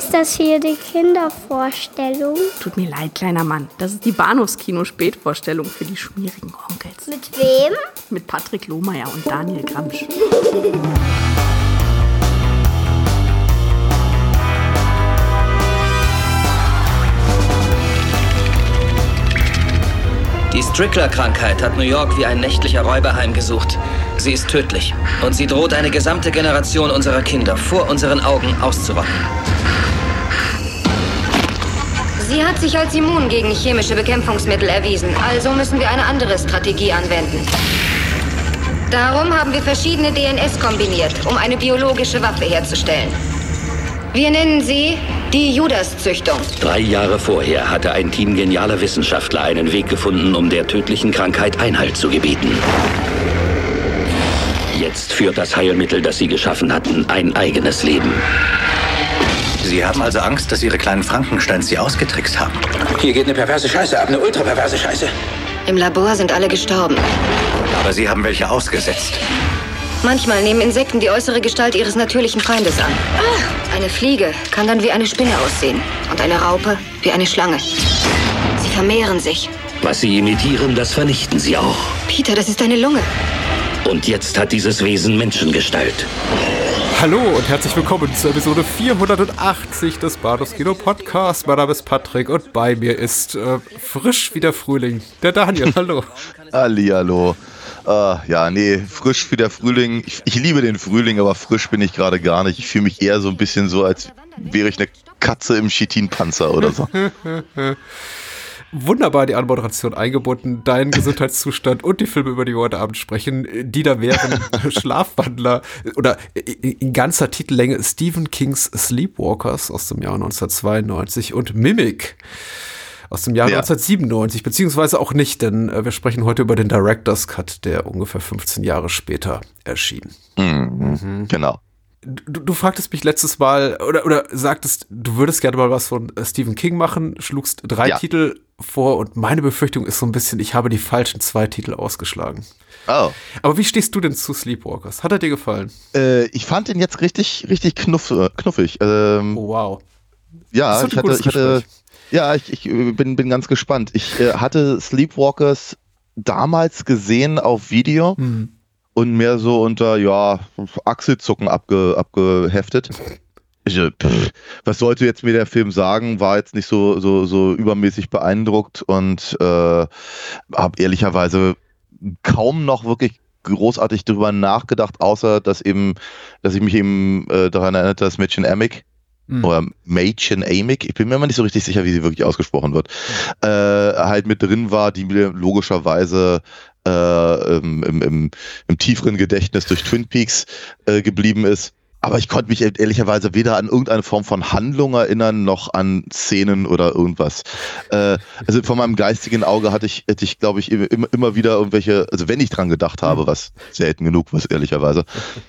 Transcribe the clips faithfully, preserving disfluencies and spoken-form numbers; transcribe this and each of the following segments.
Ist das hier die Kindervorstellung? Tut mir leid, kleiner Mann. Das ist die Bahnhofskino-Spätvorstellung für die schmierigen Onkels. Mit wem? Mit Patrick Lohmeier und Daniel Gramsch. Die Strickler-Krankheit hat New York wie ein nächtlicher Räuber heimgesucht. Sie ist tödlich und sie droht eine gesamte Generation unserer Kinder vor unseren Augen auszurotten. Sie hat sich als immun gegen chemische Bekämpfungsmittel erwiesen, also müssen wir eine andere Strategie anwenden. Darum haben wir verschiedene D N S kombiniert, um eine biologische Waffe herzustellen. Wir nennen sie die Judas-Züchtung. Drei Jahre vorher hatte ein Team genialer Wissenschaftler einen Weg gefunden, um der tödlichen Krankheit Einhalt zu gebieten. Jetzt führt das Heilmittel, das sie geschaffen hatten, ein eigenes Leben. Sie haben also Angst, dass Ihre kleinen Frankensteins Sie ausgetrickst haben? Hier geht eine perverse Scheiße ab, eine ultraperverse Scheiße. Im Labor sind alle gestorben. Aber Sie haben welche ausgesetzt. Manchmal nehmen Insekten die äußere Gestalt ihres natürlichen Feindes an. Eine Fliege kann dann wie eine Spinne aussehen und eine Raupe wie eine Schlange. Sie vermehren sich. Was sie imitieren, das vernichten sie auch. Peter, das ist eine Lunge. Und jetzt hat dieses Wesen Menschengestalt. Hallo und herzlich willkommen zur Episode vierhundertachtzig des Bahnhofskino Podcasts. Mein Name ist Patrick und bei mir ist äh, frisch wie der Frühling der Daniel. Hallo. Hallihallo. Uh, ja, nee, frisch wie der Frühling. Ich, ich liebe den Frühling, aber frisch bin ich gerade gar nicht. Ich fühle mich eher so ein bisschen so, als wäre ich eine Katze im Chitinpanzer oder so. Wunderbar die Anmoderation eingebunden, deinen Gesundheitszustand und die Filme, über die wir heute Abend sprechen, die da wären Schlafwandler oder in ganzer Titellänge Stephen Kings Sleepwalkers aus dem Jahr neunzehnhundertzweiundneunzig und Mimic aus dem Jahr ja. neunzehnhundertsiebenundneunzig, beziehungsweise auch nicht, denn äh, wir sprechen heute über den Director's Cut, der ungefähr fünfzehn Jahre später erschien. Mhm, mhm. Genau. Du, du fragtest mich letztes Mal, oder, oder sagtest, du würdest gerne mal was von äh, Stephen King machen, schlugst drei ja. Titel vor und meine Befürchtung ist so ein bisschen, ich habe die falschen zwei Titel ausgeschlagen. Oh. Aber wie stehst du denn zu Sleepwalkers? Hat er dir gefallen? Äh, ich fand ihn jetzt richtig, richtig knuff, knuffig. Ähm, oh, wow. Ja, ich hatte, ich hatte Ja, ich, ich bin, bin ganz gespannt. Ich äh, hatte Sleepwalkers damals gesehen auf Video mhm. und mehr so unter, ja, Achselzucken abge, abgeheftet. Ich, pff, was sollte jetzt mir der Film sagen? War jetzt nicht so, so, so übermäßig beeindruckt und äh, habe ehrlicherweise kaum noch wirklich großartig drüber nachgedacht, außer dass eben, dass ich mich eben äh, daran erinnert, dass Mädchen Amick Mhm. oder Mädchen Amick, ich bin mir immer nicht so richtig sicher, wie sie wirklich ausgesprochen wird, äh, halt mit drin war, die mir logischerweise äh, im, im, im tieferen Gedächtnis durch Twin Peaks äh, geblieben ist. Aber ich konnte mich ehrlicherweise weder an irgendeine Form von Handlung erinnern, noch an Szenen oder irgendwas. Äh, also von meinem geistigen Auge hatte ich, hätte ich, glaube ich, immer, immer wieder irgendwelche, also wenn ich dran gedacht habe, was selten genug was ehrlicherweise,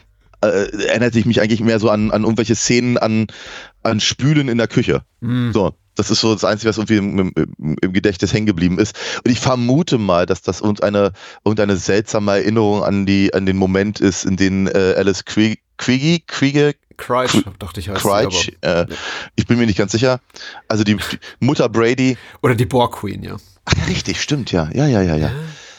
Äh, erinnerte ich mich eigentlich mehr so an, an irgendwelche Szenen an, an Spülen in der Küche. Mm. So, das ist so das Einzige, was irgendwie im, im, im Gedächtnis hängen geblieben ist. Und ich vermute mal, dass das irgendeine, irgendeine seltsame Erinnerung an die, an den Moment ist, in dem äh, Alice Krieger, Krieger, Krieger, Crouch, dachte ich, heißt Crouch, sie, aber, äh, ich bin mir nicht ganz sicher. Also die, die Mutter Brady. Oder die Borg Queen, ja. Ach, richtig, stimmt, ja. Ja, ja, ja, ja.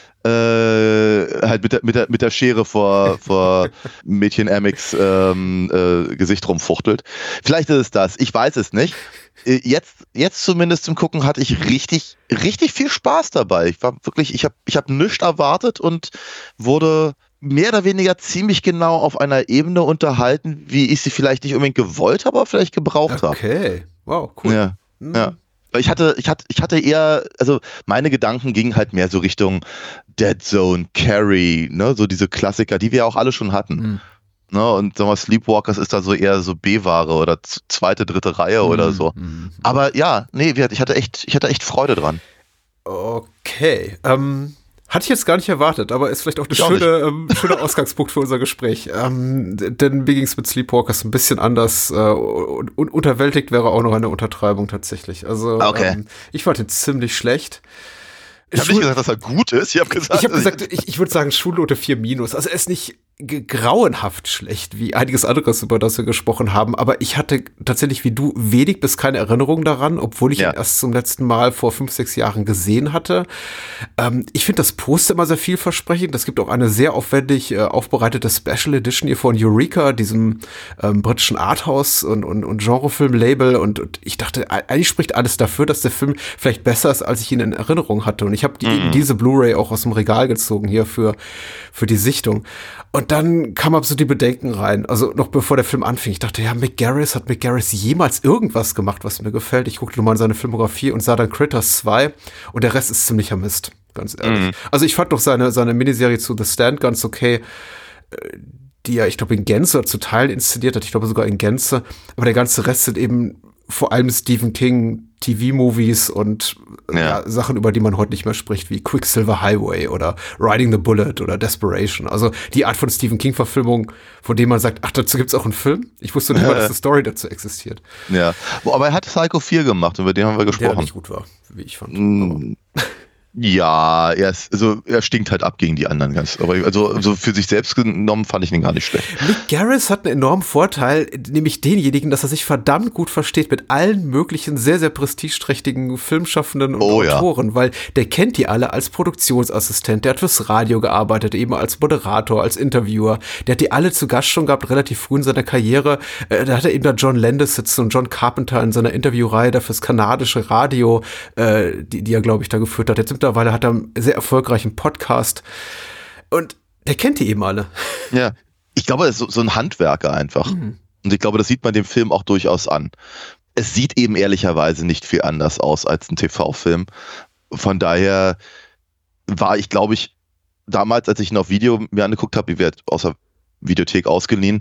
Äh, halt mit der, mit der, mit der Schere vor, vor Mädchen Amicks ähm, äh, Gesicht rumfuchtelt. Vielleicht ist es das, ich weiß es nicht. Jetzt, jetzt zumindest zum Gucken hatte ich richtig, richtig viel Spaß dabei. Ich war wirklich, ich habe ich hab nichts erwartet und wurde mehr oder weniger ziemlich genau auf einer Ebene unterhalten, wie ich sie vielleicht nicht unbedingt gewollt habe, aber vielleicht gebraucht habe. Okay, wow, cool. Ja, mhm. ja. Ich hatte, ich hatte, ich hatte eher, also meine Gedanken gingen halt mehr so Richtung Dead Zone, Carrie, ne, so diese Klassiker, die wir auch alle schon hatten. Mhm. Ne, und sagen wir, Sleepwalkers ist da so eher so B-Ware oder z- zweite, dritte Reihe mhm. oder so. Mhm. Aber ja, nee, ich hatte echt, ich hatte echt Freude dran. Okay, ähm, hatte ich jetzt gar nicht erwartet, aber ist vielleicht auch ein schöner ähm, schöner Ausgangspunkt für unser Gespräch. Ähm, denn mir ging es mit Sleepwalkers ein bisschen anders. Äh, und, und unterwältigt wäre auch noch eine Untertreibung tatsächlich. Also okay. ähm, ich fand ihn ziemlich schlecht. Ich habe nicht gesagt, dass er gut ist. Ich habe gesagt, ich, hab gesagt, ich, ich würde sagen Schulnote vier minus. Also er ist nicht grauenhaft schlecht, wie einiges anderes, über das wir gesprochen haben. Aber ich hatte tatsächlich wie du wenig bis keine Erinnerung daran, obwohl ich ja. ihn erst zum letzten Mal vor fünf, sechs Jahren gesehen hatte. Ähm, ich finde das Poster immer sehr vielversprechend. Es gibt auch eine sehr aufwendig äh, aufbereitete Special Edition hier von Eureka, diesem ähm, britischen Arthouse- und, und, und Genrefilm-Label. Und, und ich dachte, eigentlich spricht alles dafür, dass der Film vielleicht besser ist, als ich ihn in Erinnerung hatte. Und ich habe die, mhm. diese Blu-ray auch aus dem Regal gezogen hier für, für die Sichtung. Und dann kam aber so die Bedenken rein, also noch bevor der Film anfing. Ich dachte, ja, Mick Garris, hat Mick Garris jemals irgendwas gemacht, was mir gefällt? Ich guckte nochmal in seine Filmografie und sah dann Critters zwei und der Rest ist ziemlicher Mist, ganz ehrlich. Mhm. Also ich fand doch seine, seine Miniserie zu The Stand ganz okay, die er, ich glaube, in Gänze oder zu Teilen inszeniert hat, ich glaube sogar in Gänze, aber der ganze Rest sind eben vor allem Stephen King T V-Movies und ja. Ja, Sachen, über die man heute nicht mehr spricht, wie Quicksilver Highway oder Riding the Bullet oder Desperation. Also die Art von Stephen King-Verfilmung, von dem man sagt, ach, dazu gibt's auch einen Film? Ich wusste nicht mal, dass eine Story dazu existiert. Ja, aber er hat Psycho vier gemacht, über den haben wir gesprochen. Der nicht gut war, wie ich fand. Mm. Ja, er ist, also er stinkt halt ab gegen die anderen ganz. Aber also, also für sich selbst genommen fand ich ihn gar nicht schlecht. Mick Garris hat einen enormen Vorteil, nämlich denjenigen, dass er sich verdammt gut versteht mit allen möglichen sehr, sehr prestigeträchtigen Filmschaffenden und oh, Autoren, ja. weil der kennt die alle als Produktionsassistent, der hat fürs Radio gearbeitet, eben als Moderator, als Interviewer, der hat die alle zu Gast schon gehabt, relativ früh in seiner Karriere. Äh, da hat er eben da John Landis sitzen und John Carpenter in seiner Interviewreihe da fürs kanadische Radio, äh, die, die er, glaube ich, da geführt hat. Jetzt sind Mittlerweile hat er einen sehr erfolgreichen Podcast und der kennt die eben alle. Ja, ich glaube, er ist so, so ein Handwerker einfach. Mhm. Und ich glaube, das sieht man dem Film auch durchaus an. Es sieht eben ehrlicherweise nicht viel anders aus als ein T V-Film. Von daher war ich, glaube ich, damals, als ich ihn auf Video mir angeguckt habe, wie wir aus der Videothek ausgeliehen,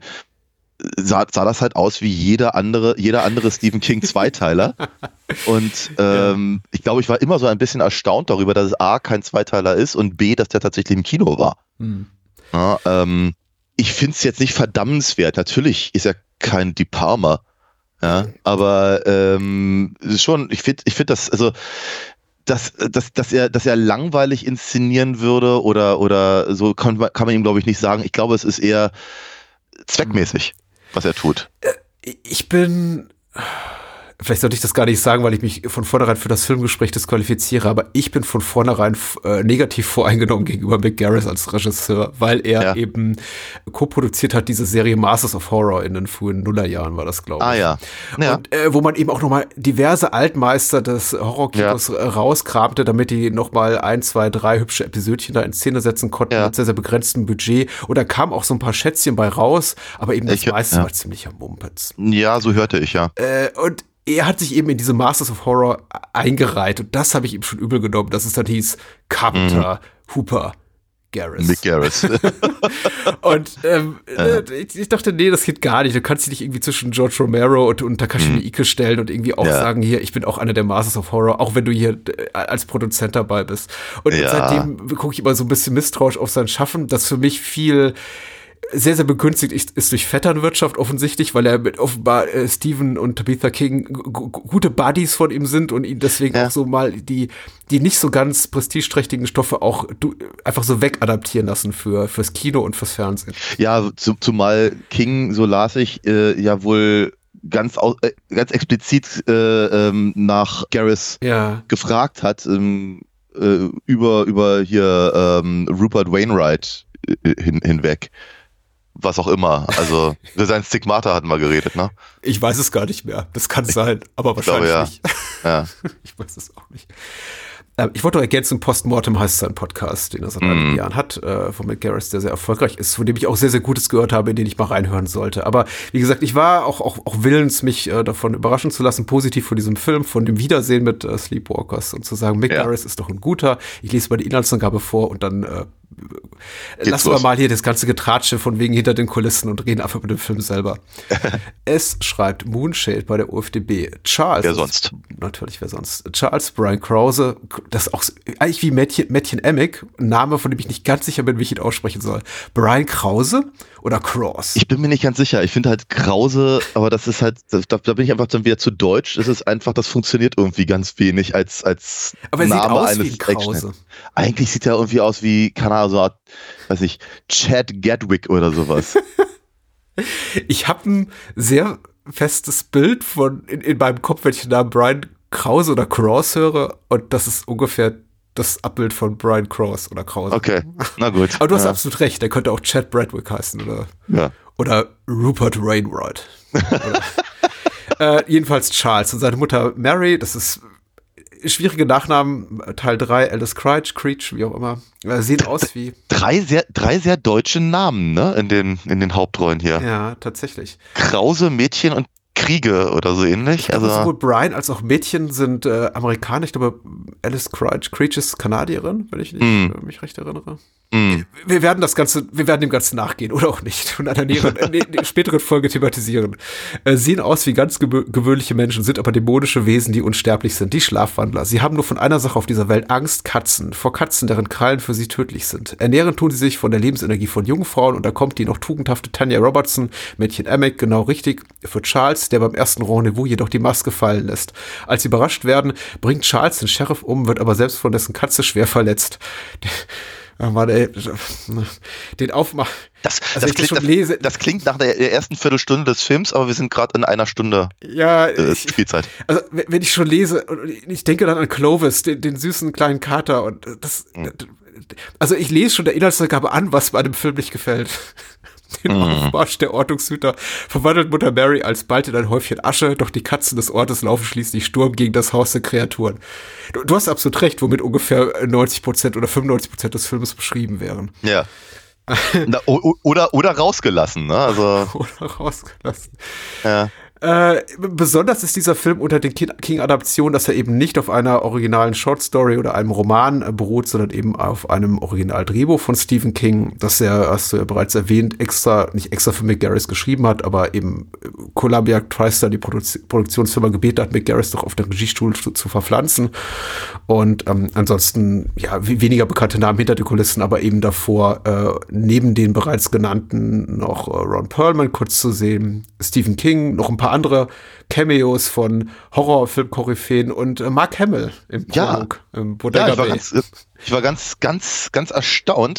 Sah, sah das halt aus wie jeder andere, jeder andere Stephen King Zweiteiler. Und ähm, ja. ich glaube, ich war immer so ein bisschen erstaunt darüber, dass es A, kein Zweiteiler ist und B, dass der tatsächlich im Kino war. Hm. Ja, ähm, ich finde es jetzt nicht verdammenswert. Natürlich ist er kein De Palma. Ja, aber ähm, schon, ich finde, ich finde das, also dass, dass, dass er, dass er langweilig inszenieren würde oder, oder so kann, kann man ihm, glaube ich, nicht sagen. Ich glaube, es ist eher zweckmäßig, was er tut. Ich bin, vielleicht sollte ich das gar nicht sagen, weil ich mich von vornherein für das Filmgespräch disqualifiziere, aber ich bin von vornherein äh, negativ voreingenommen gegenüber Mick Garris als Regisseur, weil er ja. eben co-produziert hat diese Serie Masters of Horror in den frühen Nullerjahren, war das, glaube ich. Ah ja. ja. Und äh, wo man eben auch nochmal diverse Altmeister des Horrorkinos ja. rauskramte, damit die nochmal ein, zwei, drei hübsche Episödchen da in Szene setzen konnten ja. mit sehr, sehr begrenztem Budget. Und da kamen auch so ein paar Schätzchen bei raus, aber eben das ich, meiste ja. war ziemlicher Mumpitz. Ja, so hörte ich, ja. Äh, und er hat sich eben in diese Masters of Horror eingereiht und das habe ich ihm schon übel genommen, dass es dann hieß Carpenter, mhm. Hooper, Garris. Mick Garris. Und ähm, ja. ich, ich dachte, nee, das geht gar nicht. Du kannst dich nicht irgendwie zwischen George Romero und, und Takashi mhm. Miike stellen und irgendwie auch ja. sagen, hier, ich bin auch einer der Masters of Horror, auch wenn du hier als Produzent dabei bist. Und ja. seitdem gucke ich immer so ein bisschen misstrauisch auf sein Schaffen, das für mich viel sehr, sehr begünstigt ist, ist durch Vetternwirtschaft offensichtlich, weil er mit offenbar äh, Stephen und Tabitha King g- g- gute Buddies von ihm sind und ihn deswegen ja. auch so mal die, die nicht so ganz prestigeträchtigen Stoffe auch du, einfach so wegadaptieren lassen für fürs Kino und fürs Fernsehen. Ja, zu, zumal King, so las ich, äh, ja wohl ganz au- äh, ganz explizit äh, ähm, nach Garris ja. gefragt hat, ähm, äh, über, über hier ähm, Rupert Wainwright äh, hin, hinweg. Was auch immer. Also, über sein Stigmata hatten wir geredet, ne? Ich weiß es gar nicht mehr. Das kann sein, aber wahrscheinlich glaube, ja. nicht. Ja. Ich weiß es auch nicht. Ähm, ich wollte noch ergänzen, Postmortem heißt sein Podcast, den er seit mm. einigen Jahren hat, äh, von Mick Garris, der sehr erfolgreich ist, von dem ich auch sehr, sehr Gutes gehört habe, in den ich mal reinhören sollte. Aber wie gesagt, ich war auch, auch, auch willens, mich äh, davon überraschen zu lassen, positiv von diesem Film, von dem Wiedersehen mit äh, Sleepwalkers und zu sagen, Mick ja. Garris ist doch ein guter. Ich lese mal die Inhaltsangabe vor und dann äh, lassen wir mal hier das ganze Getratsche von wegen hinter den Kulissen und reden einfach über den Film selber. Es schreibt Moonshade bei der O F D B. Charles. Wer sonst? Natürlich, wer sonst? Charles Brian Krause, das ist auch eigentlich wie Mädchen, Mädchen Emick, ein Name, von dem ich nicht ganz sicher bin, wie ich ihn aussprechen soll. Brian Krause oder Cross? Ich bin mir nicht ganz sicher. Ich finde halt Krause, aber das ist halt, da, da bin ich einfach dann wieder zu deutsch. Es ist einfach, das funktioniert irgendwie ganz wenig als, als aber er Name sieht aus eines wie ein Krause. Action. Eigentlich sieht er irgendwie aus wie, keine Ahnung, so, weiß ich, Chad Gatwick oder sowas. Ich habe ein sehr festes Bild von in, in meinem Kopf, wenn ich den Namen Brian Krause oder Cross höre, und das ist ungefähr das Abbild von Brian Cross oder Krause. Okay, na gut. Aber du hast ja. absolut recht, der könnte auch Chad Bradwick heißen oder, ja. oder Rupert Wainwright. Oder, äh, jedenfalls Charles und seine Mutter Mary, das ist schwierige Nachnamen, Teil drei, Aldous Creech, Creech, wie auch immer, äh, sehen aus wie... Drei sehr, drei sehr deutsche Namen, ne, in den, in den Hauptrollen hier. Ja, tatsächlich. Krause, Mädchen und Kriege oder so ähnlich. Also also sowohl Brian als auch Mädchen sind äh, Amerikaner. Ich glaube, Alice Creech, Creech ist Kanadierin, wenn ich nicht, mm. äh, mich recht erinnere. Mm. Wir werden das Ganze, wir werden dem Ganzen nachgehen oder auch nicht und in einer näheren, äh, ne, späteren Folge thematisieren. Äh, sehen aus wie ganz gewö- gewöhnliche Menschen, sind aber dämonische Wesen, die unsterblich sind, die Schlafwandler. Sie haben nur von einer Sache auf dieser Welt Angst: Katzen. Vor Katzen, deren Krallen für sie tödlich sind. Ernähren tun sie sich von der Lebensenergie von Jungfrauen, und da kommt die noch tugendhafte Tanya Robertson, Mädchen Emmett, genau richtig, für Charles, der beim ersten Rendezvous jedoch die Maske fallen lässt. Als sie überrascht werden, bringt Charles den Sheriff um, wird aber selbst von dessen Katze schwer verletzt. Oh Mann, ey, den Aufmach. Das, also das, klingt, das, lese, das klingt nach der ersten Viertelstunde des Films, aber wir sind gerade in einer Stunde ja, äh, ich, Spielzeit. Also wenn ich schon lese, ich denke dann an Clovis, den, den süßen kleinen Kater, und das, mhm. also ich lese schon der Inhaltsangabe an, was bei dem Film nicht gefällt. Den mhm. Aufmarsch der Ortungshüter verwandelt Mutter Mary alsbald in ein Häufchen Asche, doch die Katzen des Ortes laufen schließlich Sturm gegen das Haus der Kreaturen. Du, du hast absolut recht, womit ungefähr neunzig Prozent oder fünfundneunzig Prozent des Films beschrieben wären. Ja. Na, oder, oder rausgelassen, ne? Also oder rausgelassen. Ja. Äh, besonders ist dieser Film unter den King-Adaptionen, dass er eben nicht auf einer originalen Shortstory oder einem Roman äh, beruht, sondern eben auf einem Originaldrehbuch von Stephen King, das er, hast du ja bereits erwähnt, extra, nicht extra für Mick Garris geschrieben hat, aber eben Columbia TriStar, die Produ- Produktionsfirma, gebeten hat, Mick Garris doch auf den Regiestuhl zu, zu verpflanzen. Und ähm, ansonsten, ja, w- weniger bekannte Namen hinter den Kulissen, aber eben davor äh, neben den bereits genannten noch äh, Ron Perlman kurz zu sehen, Stephen King, noch ein paar andere Cameos von Horrorfilm-Koryphäen und äh, Mark Hamill im Prolog, ja. im Bodega ja, ich war Bay. ganz, ich war ganz, ganz, ganz erstaunt.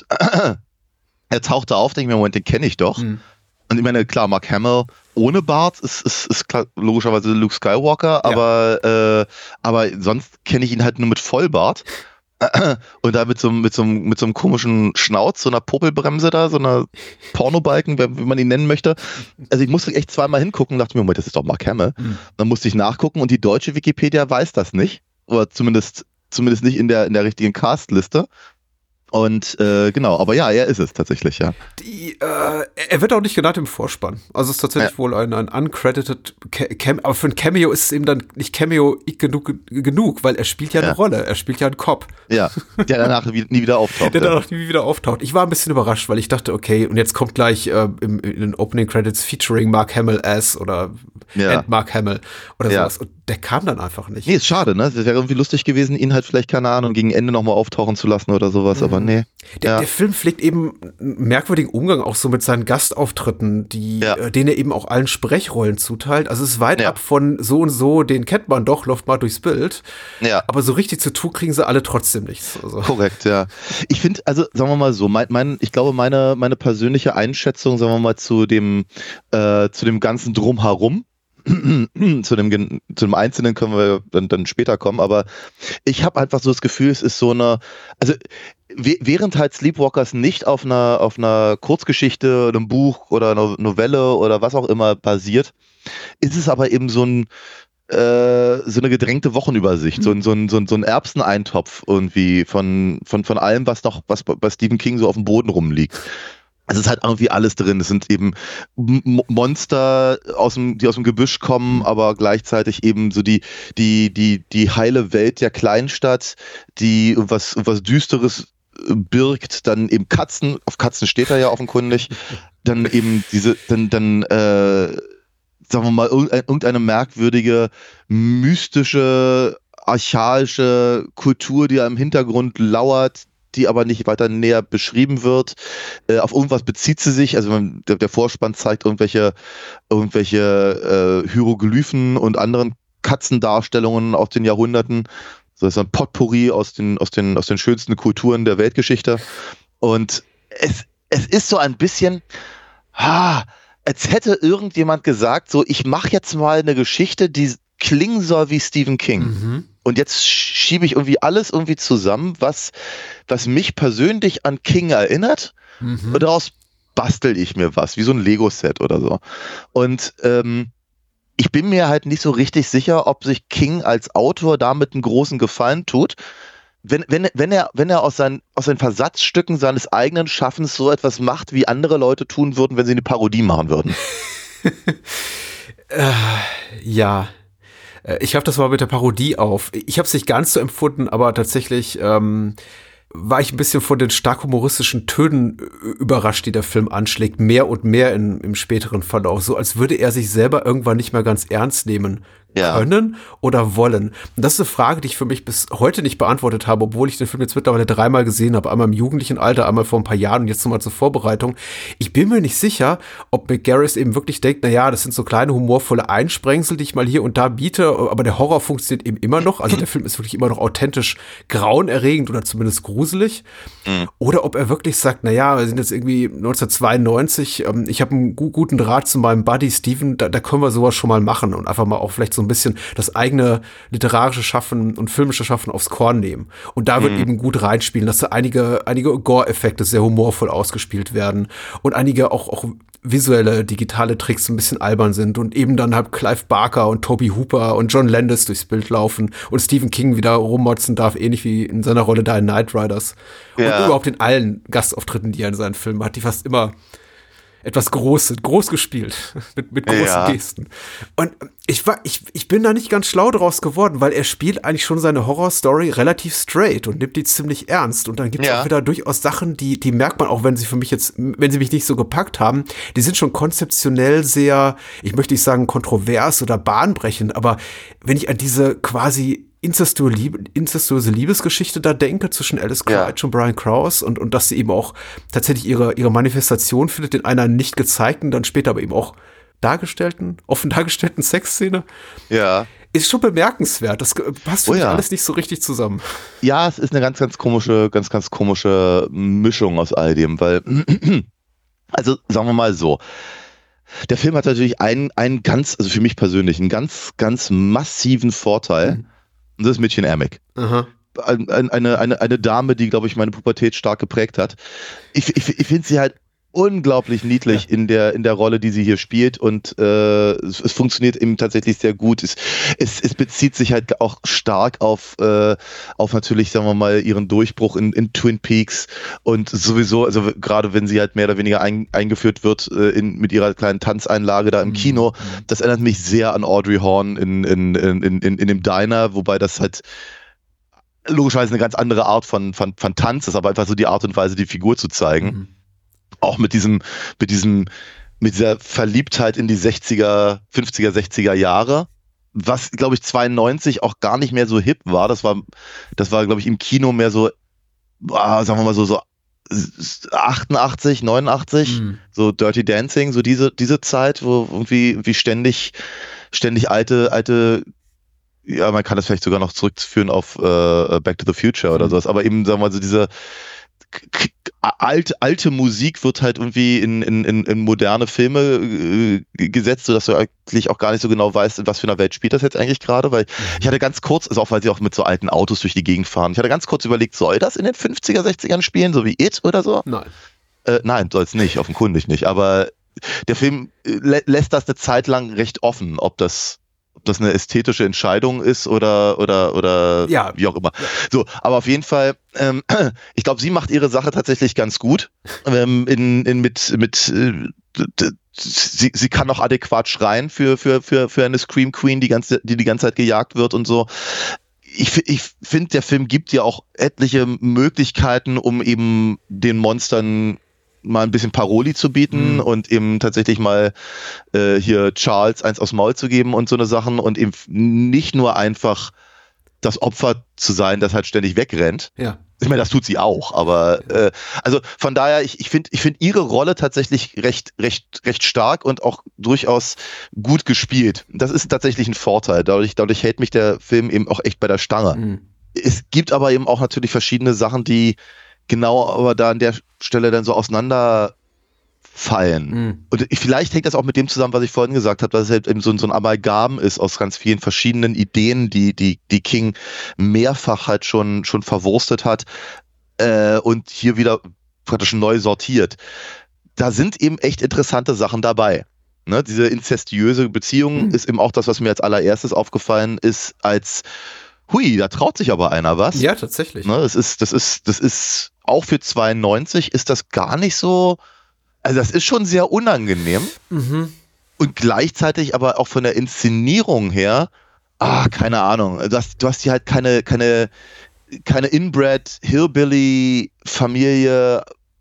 Er tauchte auf, denke ich mir, Moment, den kenne ich doch. Hm. Und ich meine, klar, Mark Hamill ohne Bart ist, ist, ist klar, logischerweise Luke Skywalker, aber, ja. äh, aber sonst kenne ich ihn halt nur mit Vollbart. Und da mit so, mit, so, mit so einem komischen Schnauz, so einer Popelbremse da, so einer Pornobalken, wie man ihn nennen möchte. Also ich musste echt zweimal hingucken und dachte mir, Moment, das ist doch Mark Hamill. Mhm. Dann musste ich nachgucken und die deutsche Wikipedia weiß das nicht. Oder zumindest, zumindest nicht in der, in der richtigen Castliste. Und äh, genau, aber ja, er ist es tatsächlich, ja. Die, äh, er wird auch nicht genannt im Vorspann. Also es ist tatsächlich ja. wohl ein, ein uncredited Cam- aber für ein Cameo ist es eben dann nicht Cameo genug, genug, weil er spielt ja eine ja. Rolle, er spielt ja einen Cop. Ja, der danach nie wieder auftaucht. Der danach nie wieder auftaucht. Ich war ein bisschen überrascht, weil ich dachte, okay, und jetzt kommt gleich äh, im, in den Opening Credits featuring Mark Hamill as oder ja. and Mark Hamill oder ja. sowas. Und der kam dann einfach nicht. Nee, ist schade, ne? Es wäre irgendwie lustig gewesen, ihn halt vielleicht, keine Ahnung, gegen Ende nochmal auftauchen zu lassen oder sowas, mhm. aber nee. Der, ja. der Film pflegt eben einen merkwürdigen Umgang auch so mit seinen Gastauftritten, die, ja. äh, denen er eben auch allen Sprechrollen zuteilt. Also es ist weit ja. ab von so und so, den kennt man doch, läuft mal durchs Bild. Ja. Aber so richtig zu tun kriegen sie alle trotzdem nichts. Also. Korrekt, ja. Ich finde, also sagen wir mal so, mein, mein, ich glaube, meine, meine persönliche Einschätzung, sagen wir mal, zu dem, äh, zu dem ganzen Drumherum, zu dem, zu dem Einzelnen können wir dann, dann später kommen, aber ich habe einfach so das Gefühl, es ist so eine, also während halt Sleepwalkers nicht auf einer, auf einer Kurzgeschichte, einem Buch oder einer Novelle oder was auch immer basiert, ist es aber eben so ein äh, so eine gedrängte Wochenübersicht, mhm. so ein, so ein, so ein, so ein Erbseneintopf irgendwie von, von, von allem, was noch, was bei Stephen King so auf dem Boden rumliegt. Es ist halt irgendwie alles drin. Es sind eben M- Monster, aus dem, die aus dem Gebüsch kommen, aber gleichzeitig eben so die, die, die, die heile Welt der Kleinstadt, die was, was Düsteres birgt, dann eben Katzen, auf Katzen steht er ja offenkundig, dann eben diese, dann, dann, äh, sagen wir mal, irgendeine merkwürdige, mystische, archaische Kultur, die ja im Hintergrund lauert, die aber nicht weiter näher beschrieben wird. Äh, auf irgendwas bezieht sie sich, also man, der, der Vorspann zeigt irgendwelche, irgendwelche äh, Hieroglyphen und anderen Katzendarstellungen aus den Jahrhunderten. So ist ein Potpourri aus den, aus den, aus den schönsten Kulturen der Weltgeschichte. Und es, es ist so ein bisschen, ah, als hätte irgendjemand gesagt, so, ich mache jetzt mal eine Geschichte, die klingen soll wie Stephen King. Mhm. Und jetzt schiebe ich irgendwie alles irgendwie zusammen, was, was mich persönlich an King erinnert. Mhm. Und daraus bastel ich mir was, wie so ein Lego-Set oder so. Und ähm, ich bin mir halt nicht so richtig sicher, ob sich King als Autor damit einen großen Gefallen tut. Wenn, wenn, wenn er, wenn er aus seinen, aus seinen Versatzstücken seines eigenen Schaffens so etwas macht, wie andere Leute tun würden, wenn sie eine Parodie machen würden. äh, ja. Ich habe das mal mit der Parodie auf. Ich habe es nicht ganz so empfunden, aber tatsächlich ähm, war ich ein bisschen von den stark humoristischen Tönen überrascht, die der Film anschlägt. Mehr und mehr in, im späteren Verlauf. So als würde er sich selber irgendwann nicht mehr ganz ernst nehmen ja. können oder wollen. Und das ist eine Frage, die ich für mich bis heute nicht beantwortet habe, obwohl ich den Film jetzt mittlerweile dreimal gesehen habe. Einmal im jugendlichen Alter, einmal vor ein paar Jahren und jetzt nochmal zur Vorbereitung. Ich bin mir nicht sicher, ob Mick Garris eben wirklich denkt, na ja, das sind so kleine humorvolle Einsprengsel, die ich mal hier und da biete, aber der Horror funktioniert eben immer noch. Also der Film ist wirklich immer noch authentisch grauenerregend oder zumindest gruselig. Mhm. Oder ob er wirklich sagt, na ja, wir sind jetzt irgendwie neunzehnhundertzweiundneunzig, ähm, ich habe einen gu- guten Draht zu meinem Buddy Steven, da, da können wir sowas schon mal machen und einfach mal auch vielleicht so ein bisschen das eigene literarische Schaffen und filmische Schaffen aufs Korn nehmen. Und da wird mhm. eben gut reinspielen, dass da einige, einige Gore-Effekte sehr humorvoll ausgespielt werden und einige auch, auch visuelle, digitale Tricks ein bisschen albern sind und eben dann halt Clive Barker und Toby Hooper und John Landis durchs Bild laufen und Stephen King wieder rummotzen darf, ähnlich wie in seiner Rolle da in Knight Riders. Ja. Und überhaupt in allen Gastauftritten, die er in seinen Filmen hat, die fast immer etwas groß sind, groß gespielt, mit, mit großen ja. Gesten. Und ich war, ich, ich bin da nicht ganz schlau draus geworden, weil er spielt eigentlich schon seine Horror-Story relativ straight und nimmt die ziemlich ernst. Und dann gibt es ja. auch wieder durchaus Sachen, die, die merkt man auch, wenn sie für mich jetzt, wenn sie mich nicht so gepackt haben, die sind schon konzeptionell sehr, ich möchte nicht sagen kontrovers oder bahnbrechend, aber wenn ich an diese quasi inzestuöse Liebesgeschichte da denke zwischen Alice Crouch ja. und Brian Krause und, und dass sie eben auch tatsächlich ihre, ihre Manifestation findet in einer nicht gezeigten, dann später aber eben auch dargestellten, offen dargestellten Sexszene. Ja. Ist schon bemerkenswert. Das passt für oh mich ja. alles nicht so richtig zusammen. Ja, es ist eine ganz, ganz komische, ganz, ganz komische Mischung aus all dem, weil, also sagen wir mal so, der Film hat natürlich einen, einen ganz, also für mich persönlich, einen ganz, ganz massiven Vorteil. Mhm. Und das ist Mädchen Ermick. Aha. Eine, eine, eine, eine Dame, die, glaube ich, meine Pubertät stark geprägt hat. Ich, ich, ich finde sie halt unglaublich niedlich ja. in der in der Rolle, die sie hier spielt und äh, es, es funktioniert eben tatsächlich sehr gut. Es, es, es bezieht sich halt auch stark auf äh, auf natürlich, sagen wir mal, ihren Durchbruch in, in Twin Peaks und sowieso, also gerade wenn sie halt mehr oder weniger ein, eingeführt wird äh, in, mit ihrer kleinen Tanzeinlage da im mhm. Kino, das erinnert mich sehr an Audrey Horne in, in, in, in, in, in dem Diner, wobei das halt logischerweise eine ganz andere Art von, von, von Tanz ist, aber einfach so die Art und Weise, die Figur zu zeigen. Mhm. Auch mit diesem, mit diesem, mit dieser Verliebtheit in die sechziger, fünfziger, sechziger Jahre, was, glaube ich, zweiundneunzig auch gar nicht mehr so hip war. Das war, das war, glaube ich, im Kino mehr so, ah, sagen wir mal so, so achtundachtzig, neunundachtzig, mhm. so Dirty Dancing, so diese, diese Zeit, wo irgendwie, irgendwie ständig, ständig alte, alte, ja, man kann das vielleicht sogar noch zurückführen auf äh, Back to the Future oder mhm. sowas, aber eben, sagen wir mal, so diese alte, alte Musik wird halt irgendwie in, in, in moderne Filme äh, gesetzt, sodass du eigentlich auch gar nicht so genau weißt, in was für einer Welt spielt das jetzt eigentlich gerade, weil ich hatte ganz kurz, also auch weil sie auch mit so alten Autos durch die Gegend fahren, ich hatte ganz kurz überlegt, soll das in den fünfziger, sechzigern spielen, so wie It oder so? Nein. Äh, nein, soll es nicht, offenkundig nicht, aber der Film lä- lässt das eine Zeit lang recht offen, ob das ob das eine ästhetische Entscheidung ist oder oder oder ja. wie auch immer. So, aber auf jeden Fall, ähm, ich glaube, sie macht ihre Sache tatsächlich ganz gut. Ähm, in, in mit mit äh, d- sie, sie kann auch adäquat schreien für für für für eine Scream Queen, die ganze die die ganze Zeit gejagt wird und so. Ich, ich finde, der Film gibt ja auch etliche Möglichkeiten, um eben den Monstern mal ein bisschen Paroli zu bieten mhm. und eben tatsächlich mal äh, hier Charles eins aufs Maul zu geben und so eine Sachen und eben nicht nur einfach das Opfer zu sein, das halt ständig wegrennt. Ja. Ich meine, das tut sie auch, aber äh, also von daher, ich, ich finde ich finde ihre Rolle tatsächlich recht, recht, recht stark und auch durchaus gut gespielt. Das ist tatsächlich ein Vorteil. Dadurch, dadurch hält mich der Film eben auch echt bei der Stange. Mhm. Es gibt aber eben auch natürlich verschiedene Sachen, die genau aber da an der Stelle dann so auseinanderfallen. Mhm. Und vielleicht hängt das auch mit dem zusammen, was ich vorhin gesagt habe, dass es halt eben so, so ein Amalgam ist aus ganz vielen verschiedenen Ideen, die, die, die King mehrfach halt schon, schon verwurstet hat äh, und hier wieder praktisch neu sortiert. Da sind eben echt interessante Sachen dabei. Ne? Diese inzestiöse Beziehung mhm. ist eben auch das, was mir als allererstes aufgefallen ist, als hui, da traut sich aber einer was. Ja, tatsächlich. Ne? Das ist, das ist, das ist auch für zweiundneunzig ist das gar nicht so. Also das ist schon sehr unangenehm mhm. und gleichzeitig aber auch von der Inszenierung her, ah, keine Ahnung, du hast, du hast hier halt keine, keine, keine Inbred Hillbilly-Familie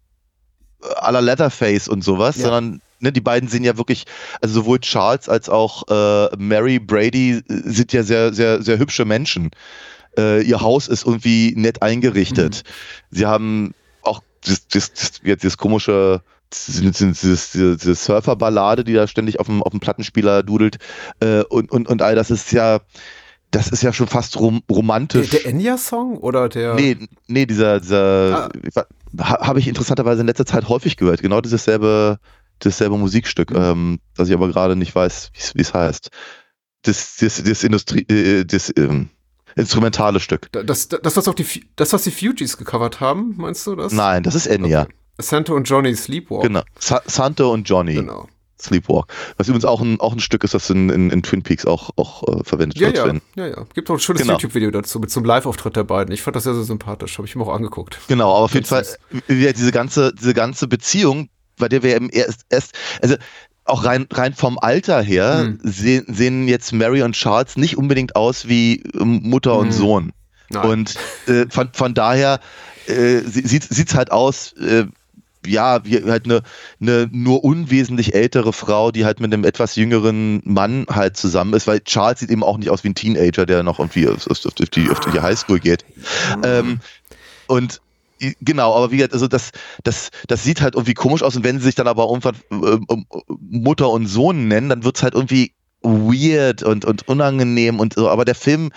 à la Leatherface und sowas, ja. sondern ne, die beiden sind ja wirklich, also sowohl Charles als auch äh, Mary Brady sind ja sehr, sehr, sehr hübsche Menschen. Äh, ihr Haus ist irgendwie nett eingerichtet. Mhm. Sie haben auch das, das, das, das, das komische Diese, diese, diese Surfer-Ballade, die da ständig auf dem, auf dem Plattenspieler dudelt äh, und, und, und all das ist ja das ist ja schon fast rom romantisch. Der, der Enya-Song oder der? Nee, nee, dieser, dieser ah. ha, habe ich interessanterweise in letzter Zeit häufig gehört, genau dieses selbe, dasselbe Musikstück, mhm. ähm, das ich aber gerade nicht weiß, wie es heißt. Das, das, das Industrie, äh, das ähm, instrumentale Stück. Das, das, das, was auch die, das, was die Fugees gecovert haben, meinst du das? Nein, das ist Enya. Okay. Santo und Johnny Sleepwalk. Genau, Sa Santo und Johnny genau. Sleepwalk. Was übrigens auch ein, auch ein Stück ist, das in, in, in Twin Peaks auch, auch äh, verwendet ja, wird. Ja, wenn. ja, ja. Gibt auch ein schönes genau. YouTube-Video dazu mit so einem Live-Auftritt der beiden. Ich fand das sehr, sehr sympathisch. Habe ich mir auch angeguckt. Genau, aber auf jeden Fall, ja, diese ganze, diese ganze Beziehung, bei der wir eben erst, erst also auch rein, rein vom Alter her hm. sehen, sehen jetzt Mary und Charles nicht unbedingt aus wie Mutter hm. und Sohn. Nein. Und äh, von, von daher äh, sieht es halt aus, äh, ja, wie halt eine, eine nur unwesentlich ältere Frau, die halt mit einem etwas jüngeren Mann halt zusammen ist, weil Charles sieht eben auch nicht aus wie ein Teenager, der noch irgendwie auf, auf, auf, die, auf die Highschool geht. Mhm. Ähm, und genau, aber wie gesagt, also das, das, das sieht halt irgendwie komisch aus und wenn sie sich dann aber irgendwann äh, Mutter und Sohn nennen, dann wird es halt irgendwie weird und, und unangenehm und so, aber der Film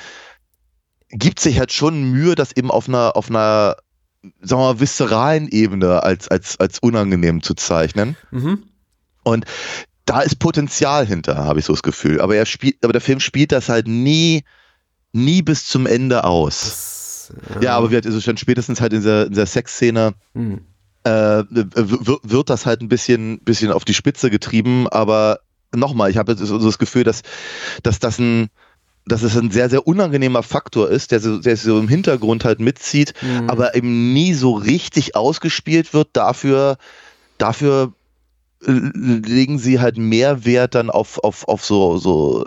gibt sich halt schon Mühe, das eben auf einer, auf einer sagen wir mal, viszeralen Ebene als, als, als unangenehm zu zeichnen. Mhm. Und da ist Potenzial hinter, habe ich so das Gefühl. Aber er spielt, aber der Film spielt das halt nie, nie bis zum Ende aus. Das, ja. ja, aber wir also schon spätestens halt in dieser, in dieser Sexszene mhm. äh, wird das halt ein bisschen, bisschen auf die Spitze getrieben. Aber nochmal, ich habe jetzt so das Gefühl, dass, dass das ein dass es ein sehr, sehr unangenehmer Faktor ist, der so, der so im Hintergrund halt mitzieht, mhm. aber eben nie so richtig ausgespielt wird. Dafür, dafür legen sie halt mehr Wert dann auf, auf, auf so, so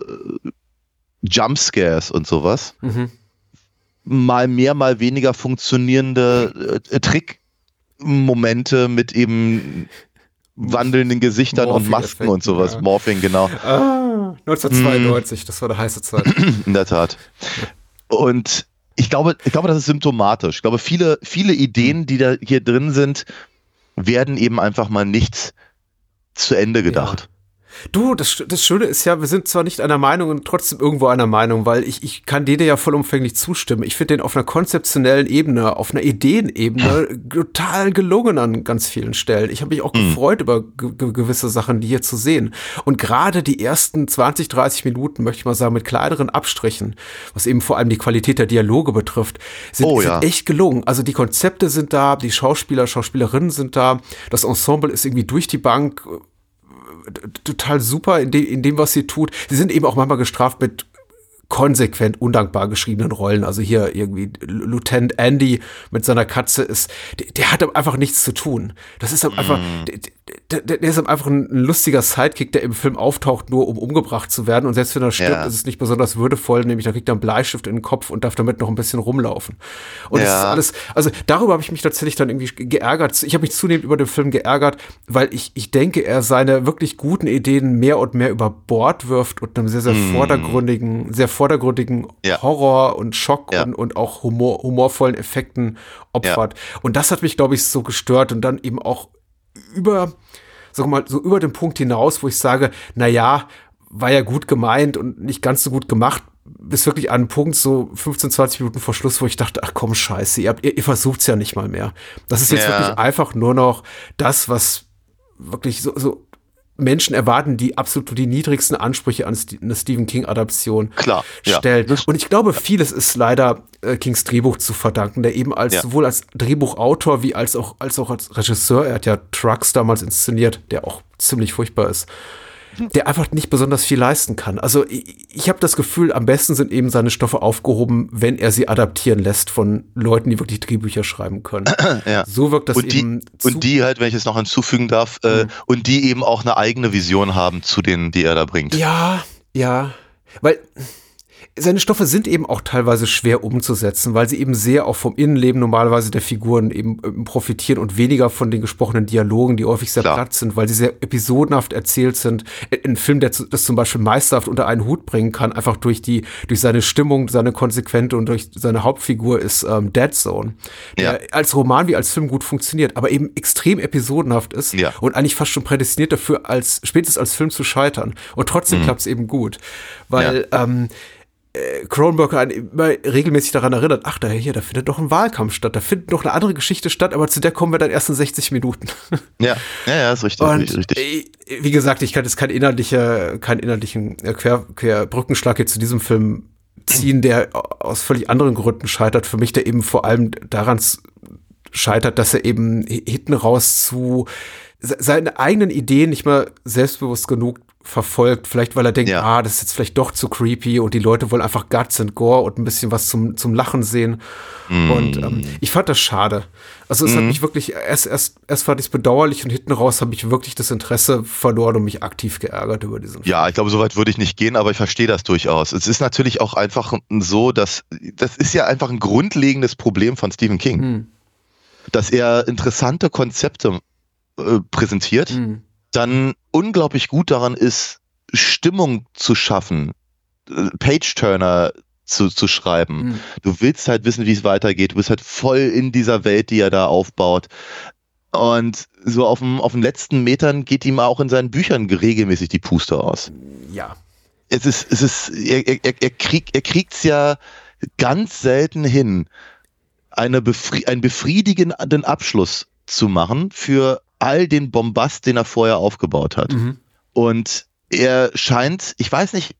Jumpscares und sowas. Mhm. Mal mehr, mal weniger funktionierende äh, Trickmomente mit eben wandelnden Gesichtern und Masken und sowas. Ja. Morphing, genau. Ah, neunzehnhundertzweiundneunzig, hm. das war eine heiße Zeit. In der Tat. Und ich glaube, ich glaube, das ist symptomatisch. Ich glaube, viele, viele Ideen, die da hier drin sind, werden eben einfach mal nicht zu Ende gedacht. Ja. Du, das, das Schöne ist ja, wir sind zwar nicht einer Meinung und trotzdem irgendwo einer Meinung, weil ich, ich kann dir ja vollumfänglich zustimmen. Ich finde den auf einer konzeptionellen Ebene, auf einer Ideenebene total gelungen an ganz vielen Stellen. Ich habe mich auch mhm. gefreut über ge gewisse Sachen, die hier zu sehen. Und gerade die ersten zwanzig, dreißig Minuten, möchte ich mal sagen, mit kleineren Abstrichen, was eben vor allem die Qualität der Dialoge betrifft, sind, oh, sind ja. echt gelungen. Also die Konzepte sind da, die Schauspieler, Schauspielerinnen sind da, das Ensemble ist irgendwie durch die Bank total super in dem, in dem, was sie tut. Sie sind eben auch manchmal gestraft mit konsequent undankbar geschriebenen Rollen. Also hier irgendwie Lieutenant Andy mit seiner Katze ist, der, der hat einfach nichts zu tun. Das ist einfach, der, der, der ist einfach ein lustiger Sidekick, der im Film auftaucht, nur um umgebracht zu werden. Und selbst wenn er stirbt, ja. ist es nicht besonders würdevoll, nämlich da kriegt er einen Bleistift in den Kopf und darf damit noch ein bisschen rumlaufen. Und ja. das ist alles, also darüber habe ich mich tatsächlich dann irgendwie geärgert. Ich habe mich zunehmend über den Film geärgert, weil ich, ich denke, er seine wirklich guten Ideen mehr und mehr über Bord wirft und einem sehr, sehr mm. vordergründigen, sehr vordergründigen ja. Horror und Schock ja. und, und auch Humor, humorvollen Effekten opfert. Ja. Und das hat mich, glaube ich, so gestört und dann eben auch über, sag mal, so über den Punkt hinaus, wo ich sage, na ja, war ja gut gemeint und nicht ganz so gut gemacht, bis wirklich an einen Punkt, so fünfzehn, zwanzig Minuten vor Schluss, wo ich dachte, ach komm, scheiße, ihr, habt, ihr, ihr versucht's ja nicht mal mehr. Das ist jetzt ja. wirklich einfach nur noch das, was wirklich so, so Menschen erwarten, die absolut die niedrigsten Ansprüche an eine Stephen King-Adaption Klar, stellen. Ja. Und ich glaube, vieles ist leider äh, Kings Drehbuch zu verdanken, der eben als ja. sowohl als Drehbuchautor wie als auch als auch als Regisseur, er hat ja Trucks damals inszeniert, der auch ziemlich furchtbar ist, der einfach nicht besonders viel leisten kann. Also ich, ich habe das Gefühl, am besten sind eben seine Stoffe aufgehoben, wenn er sie adaptieren lässt von Leuten, die wirklich Drehbücher schreiben können. Ja. So wirkt das und die, eben. Und die halt, wenn ich es noch hinzufügen darf, mhm. äh, und die eben auch eine eigene Vision haben zu denen, die er da bringt. Ja, ja, weil seine Stoffe sind eben auch teilweise schwer umzusetzen, weil sie eben sehr auch vom Innenleben normalerweise der Figuren eben profitieren und weniger von den gesprochenen Dialogen, die häufig sehr Klar. platt sind, weil sie sehr episodenhaft erzählt sind. Ein Film, der das zum Beispiel meisterhaft unter einen Hut bringen kann, einfach durch die, durch seine Stimmung, seine Konsequente und durch seine Hauptfigur ist ähm, Dead Zone, der ja. als Roman wie als Film gut funktioniert, aber eben extrem episodenhaft ist ja. und eigentlich fast schon prädestiniert dafür, als spätestens als Film zu scheitern. Und trotzdem mhm. klappt es eben gut, weil ja. ähm, Cronenberg einen immer regelmäßig daran erinnert, ach, da hier, da findet doch ein Wahlkampf statt, da findet noch eine andere Geschichte statt, aber zu der kommen wir dann erst in sechzig Minuten. Ja, ja, ja, ist richtig, und, richtig. Wie gesagt, ich kann jetzt keinen inhaltlicher, keinen inhaltlichen Quer, Querbrückenschlag jetzt zu diesem Film ziehen, der aus völlig anderen Gründen scheitert. Für mich, der eben vor allem daran scheitert, dass er eben hinten raus zu seine eigenen Ideen nicht mal selbstbewusst genug verfolgt, vielleicht weil er denkt, ja. ah, das ist jetzt vielleicht doch zu creepy und die Leute wollen einfach Guts and Gore und ein bisschen was zum, zum Lachen sehen. Mm. Und ähm, ich fand das schade. Also es mm. hat mich wirklich, erst, erst, erst fand ich es bedauerlich und hinten raus habe ich wirklich das Interesse verloren und mich aktiv geärgert über diesen Film. Ja, ich glaube, so weit würde ich nicht gehen, aber ich verstehe das durchaus. Es ist natürlich auch einfach so, dass das ist ja einfach ein grundlegendes Problem von Stephen King, mm. dass er interessante Konzepte äh, präsentiert, mm. dann unglaublich gut daran ist, Stimmung zu schaffen, Page-Turner zu, zu schreiben. Mhm. Du willst halt wissen, wie es weitergeht. Du bist halt voll in dieser Welt, die er da aufbaut. Und so auf dem, auf den letzten Metern geht ihm auch in seinen Büchern regelmäßig die Puste aus. Ja. Es ist, es ist, er, er, er, krieg, er kriegt's ja ganz selten hin, eine befri- einen befriedigenden Abschluss zu machen für all den Bombast, den er vorher aufgebaut hat. Mhm. Und er scheint, ich weiß nicht,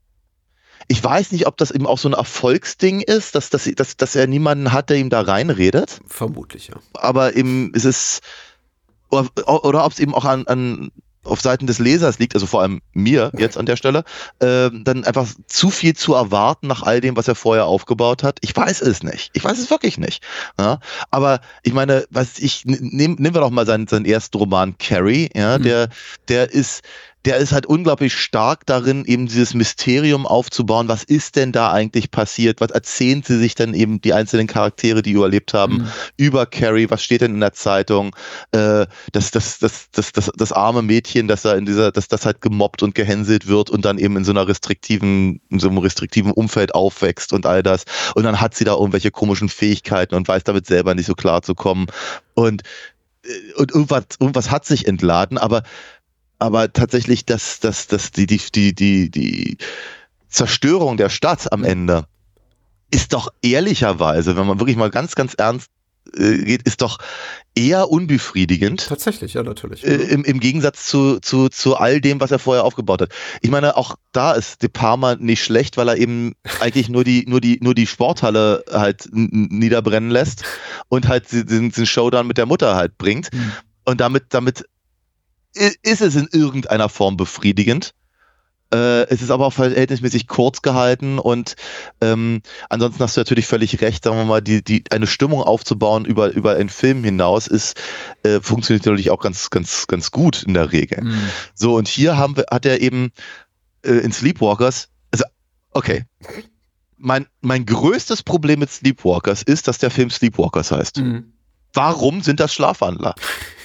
ich weiß nicht, ob das eben auch so ein Erfolgsding ist, dass, dass, dass, dass er niemanden hat, der ihm da reinredet. Vermutlich, ja. Aber eben ist es, oder, oder ob es eben auch an, an auf Seiten des Lesers liegt, also vor allem mir jetzt an der Stelle, äh, dann einfach zu viel zu erwarten nach all dem, was er vorher aufgebaut hat. Ich weiß es nicht. Ich weiß es wirklich nicht. Ja? Aber ich meine, was ich nehm, nehmen wir doch mal seinen, seinen ersten Roman Carrie, ja, mhm. der, der ist, der ist halt unglaublich stark darin, eben dieses Mysterium aufzubauen. Was ist denn da eigentlich passiert? Was erzählen sie sich denn eben die einzelnen Charaktere, die überlebt haben, mhm. über Carrie? Was steht denn in der Zeitung? Äh, das, das, das, das, das, das arme Mädchen, das da in dieser, dass das halt gemobbt und gehänselt wird und dann eben in so einer restriktiven, in so einem restriktiven Umfeld aufwächst und all das. Und dann hat sie da irgendwelche komischen Fähigkeiten und weiß damit selber nicht so klar zu kommen. Und, und irgendwas, irgendwas hat sich entladen, aber Aber tatsächlich, dass das, das, die, die, die, die, die Zerstörung der Stadt am Ende ist doch ehrlicherweise, wenn man wirklich mal ganz, ganz ernst äh, geht, ist doch eher unbefriedigend. Tatsächlich, ja, natürlich. Äh, im, Im Gegensatz zu, zu, zu all dem, was er vorher aufgebaut hat. Ich meine, auch da ist De Palma nicht schlecht, weil er eben eigentlich nur die, nur die, nur die Sporthalle halt n- niederbrennen lässt und halt den, den Showdown mit der Mutter halt bringt. Mhm. Und damit, damit ist es in irgendeiner Form befriedigend. Äh, es ist aber auch verhältnismäßig kurz gehalten und ähm, ansonsten hast du natürlich völlig recht, sagen wir mal, die, die, eine Stimmung aufzubauen über, über einen Film hinaus ist, äh, funktioniert natürlich auch ganz, ganz, ganz gut in der Regel. Mhm. So, und hier haben wir, hat er eben äh, in Sleepwalkers, also, okay, mein, mein größtes Problem mit Sleepwalkers ist, dass der Film Sleepwalkers heißt. Mhm. Warum sind das Schlafwandler?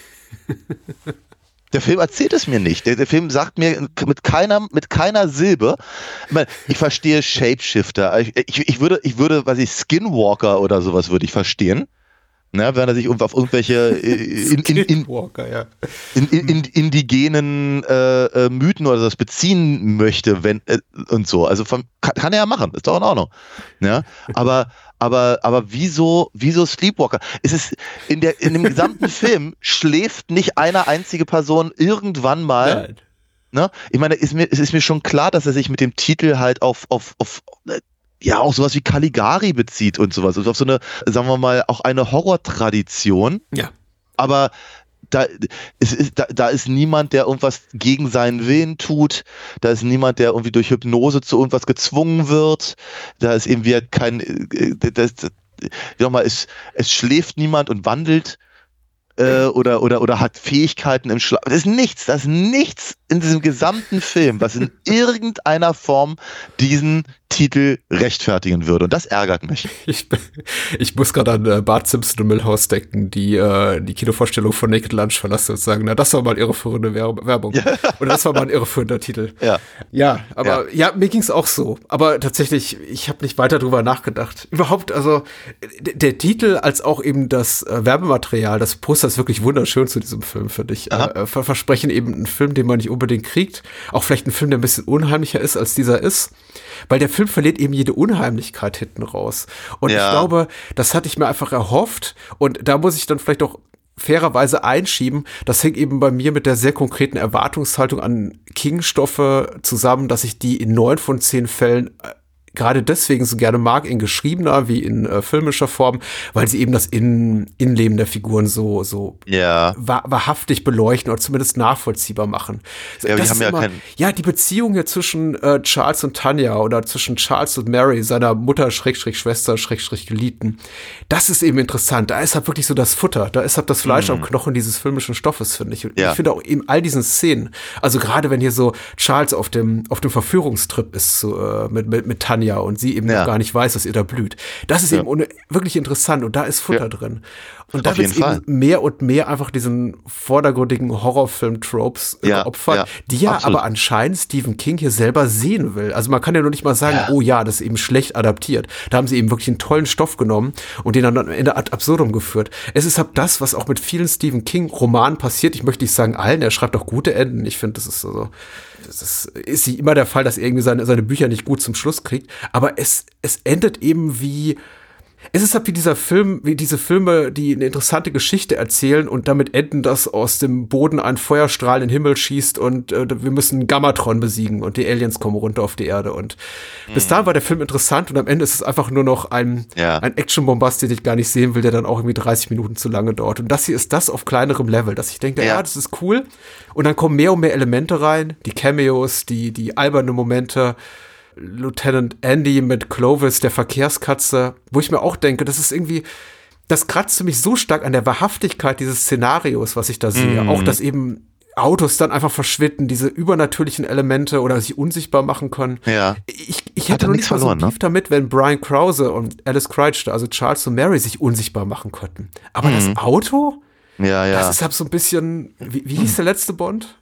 Der Film erzählt es mir nicht. Der, der Film sagt mir mit keiner, mit keiner Silbe. Ich, meine, ich verstehe Shapeshifter. Ich, ich, ich würde, ich würde, weiß ich, Skinwalker oder sowas würde ich verstehen. Ne, wenn er sich auf irgendwelche in, in, in, ja. in, in, in, indigenen äh, Mythen oder sowas beziehen möchte, wenn äh, und so. Also von, kann, kann er ja machen, ist doch in Ordnung. Ja, aber aber aber wieso wieso Sleepwalker? Es ist in der in dem gesamten Film schläft nicht eine einzige Person irgendwann mal. Nein. Ne? Ich meine, ist mir, es ist mir schon klar, dass er sich mit dem Titel halt auf auf auf ja, auch sowas wie Caligari bezieht und sowas. Also auf so eine, sagen wir mal, auch eine Horrortradition. Ja. Aber da, es ist, da, da ist niemand, der irgendwas gegen seinen Willen tut. Da ist niemand, der irgendwie durch Hypnose zu irgendwas gezwungen wird. Da ist irgendwie kein, das, wie nochmal, es, es schläft niemand und wandelt. Äh, oder, oder, oder hat Fähigkeiten im Schlaf. Das ist nichts, das ist nichts in diesem gesamten Film, was in irgendeiner Form diesen Titel rechtfertigen würde. Und das ärgert mich. Ich, ich muss gerade an äh, Bart Simpson und Milhouse denken, die äh, die Kinovorstellung von Naked Lunch verlassen und sagen, na, das war mal irreführende Werbung. Ja. Oder das war mal ein irreführender Titel. Ja, ja aber ja, ja mir ging's auch so. Aber tatsächlich, ich habe nicht weiter drüber nachgedacht. Überhaupt, also d- der Titel als auch eben das äh, Werbematerial, das Poster ist wirklich wunderschön zu diesem Film, finde ich. Äh, ver- versprechen eben einen Film, den man nicht unbedingt kriegt. Auch vielleicht ein Film, der ein bisschen unheimlicher ist, als dieser ist. Weil der Film verliert eben jede Unheimlichkeit hinten raus. Und ja. ich glaube, das hatte ich mir einfach erhofft. Und da muss ich dann vielleicht auch fairerweise einschieben, das hängt eben bei mir mit der sehr konkreten Erwartungshaltung an King-Stoffe zusammen, dass ich die in neun von zehn Fällen äh, gerade deswegen so gerne mag, in geschriebener wie in äh, filmischer Form, weil sie eben das in, Innenleben der Figuren so, so ja. wahr, wahrhaftig beleuchten oder zumindest nachvollziehbar machen. Ja, das die haben ja, immer, kein ja, die Beziehung hier zwischen äh, Charles und Tanya oder zwischen Charles und Mary, seiner Mutter, Schrägstrich Schwester, Schrägstrich Geliebten, das ist eben interessant. Da ist halt wirklich so das Futter, da ist halt das Fleisch mhm. am Knochen dieses filmischen Stoffes, finde ich. Und ja. ich finde auch eben all diesen Szenen, also gerade wenn hier so Charles auf dem, auf dem Verführungstrip ist zu, äh, mit, mit, mit Tanya und sie eben ja. noch gar nicht weiß, dass ihr da blüht. Das ist ja. eben un- wirklich interessant und da ist Futter ja. drin. Und da wird eben mehr und mehr einfach diesen vordergründigen Horrorfilm-Tropes ja, geopfert, ja, die ja absolut. aber anscheinend Stephen King hier selber sehen will. Also man kann ja nur nicht mal sagen, ja. oh ja, das ist eben schlecht adaptiert. Da haben sie eben wirklich einen tollen Stoff genommen und den dann am Ende ad absurdum geführt. Es ist halt das, was auch mit vielen Stephen King-Romanen passiert. Ich möchte nicht sagen allen, er schreibt auch gute Enden. Ich finde, das ist so, das ist, ist immer der Fall, dass er irgendwie seine, seine Bücher nicht gut zum Schluss kriegt. Aber es, es endet eben wie, es ist halt wie dieser Film, wie diese Filme, die eine interessante Geschichte erzählen und damit enden, dass aus dem Boden ein Feuerstrahl in den Himmel schießt und äh, wir müssen Gammatron besiegen und die Aliens kommen runter auf die Erde. Und mhm. bis dahin war der Film interessant und am Ende ist es einfach nur noch ein, ja. ein Action-Bombast, den ich gar nicht sehen will, der dann auch irgendwie dreißig Minuten zu lange dauert. Und das hier ist das auf kleinerem Level, dass ich denke, ja, ja das ist cool. Und dann kommen mehr und mehr Elemente rein, die Cameos, die, die alberne Momente, Lieutenant Andy mit Clovis, der Verkehrskatze, wo ich mir auch denke, das ist irgendwie, das kratzt mich so stark an der Wahrhaftigkeit dieses Szenarios, was ich da sehe. Mm. Auch, dass eben Autos dann einfach verschwinden, diese übernatürlichen Elemente oder sich unsichtbar machen können. Ja. Ich, ich hätte noch nicht mal so ein Beef ne? damit, wenn Brian Krause und Alice Crouch, also Charles und Mary, sich unsichtbar machen könnten. Aber mm. das Auto, ja, ja. das ist halt so ein bisschen, wie, wie hieß der letzte Bond?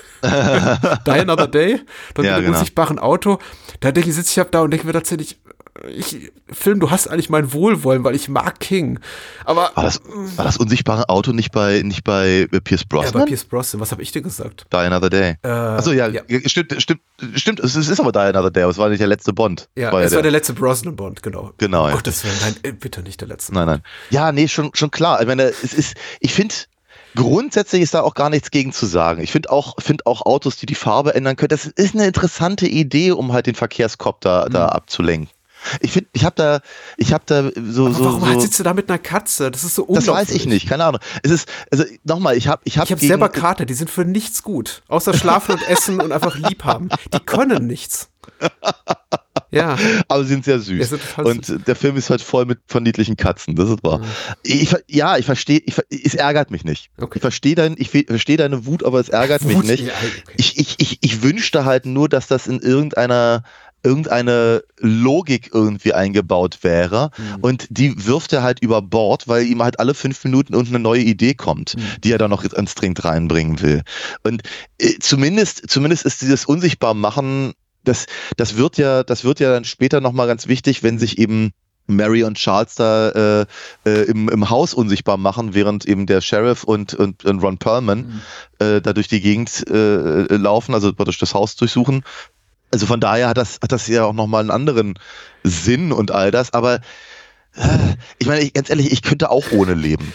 Die Another Day, dann ja, mit dem genau. unsichtbaren Auto. Da denke ich, sitze ich hab da und denke mir tatsächlich, ich, Film, du hast eigentlich mein Wohlwollen, weil ich mag King. Aber war das, war das unsichtbare Auto nicht bei nicht bei Pierce Brosnan? Ja, bei Pierce Brosnan. Was habe ich dir gesagt? Die Another Day. Äh, Achso, ja, ja, stimmt, stimmt, stimmt. Es ist aber Die Another Day, aber es war nicht der letzte Bond. Ja, war es ja war der, der letzte Brosnan-Bond, genau. Genau. Oh, das wäre, nein, bitte nicht der letzte. Nein, nein. Ja, nee, schon, schon klar. Ich meine, es ist, ich finde, grundsätzlich ist da auch gar nichts gegen zu sagen. Ich finde auch, finde auch Autos, die die Farbe ändern können, das ist eine interessante Idee, um halt den Verkehrskopter mhm. da abzulenken. Ich finde, ich habe da, ich habe da so, aber so. Warum so, sitzt du da mit einer Katze? Das ist so unglaublich. Das weiß ich nicht, keine Ahnung. Es ist, also nochmal, ich habe, ich habe. Ich habe selber Kater, die sind für nichts gut, außer schlafen und essen und einfach lieb haben. Die können nichts. Ja. Aber sie sind sehr süß. Sind und süß. Der Film ist halt voll mit von niedlichen Katzen, das ist wahr. Mhm. Ich, ja, ich verstehe, ich, es ärgert mich nicht. Okay. Ich verstehe dein, ich verstehe deine Wut, aber es ärgert Wut, mich nicht. Ja, okay. Ich, ich, ich, ich wünschte halt nur, dass das in irgendeiner irgendeine Logik irgendwie eingebaut wäre mhm. und die wirft er halt über Bord, weil ihm halt alle fünf Minuten irgendeine neue Idee kommt, mhm. die er dann noch ins Dringend reinbringen will. Und äh, zumindest, zumindest ist dieses Unsichtbarmachen, das, das wird ja, das wird ja dann später nochmal ganz wichtig, wenn sich eben Mary und Charles da äh, äh, im, im Haus unsichtbar machen, während eben der Sheriff und, und, und Ron Perlman mhm. äh, da durch die Gegend äh, laufen, also durch das Haus durchsuchen. Also von daher hat das, hat das ja auch nochmal einen anderen Sinn und all das, aber äh, ich meine, ich, ganz ehrlich, ich könnte auch ohne leben.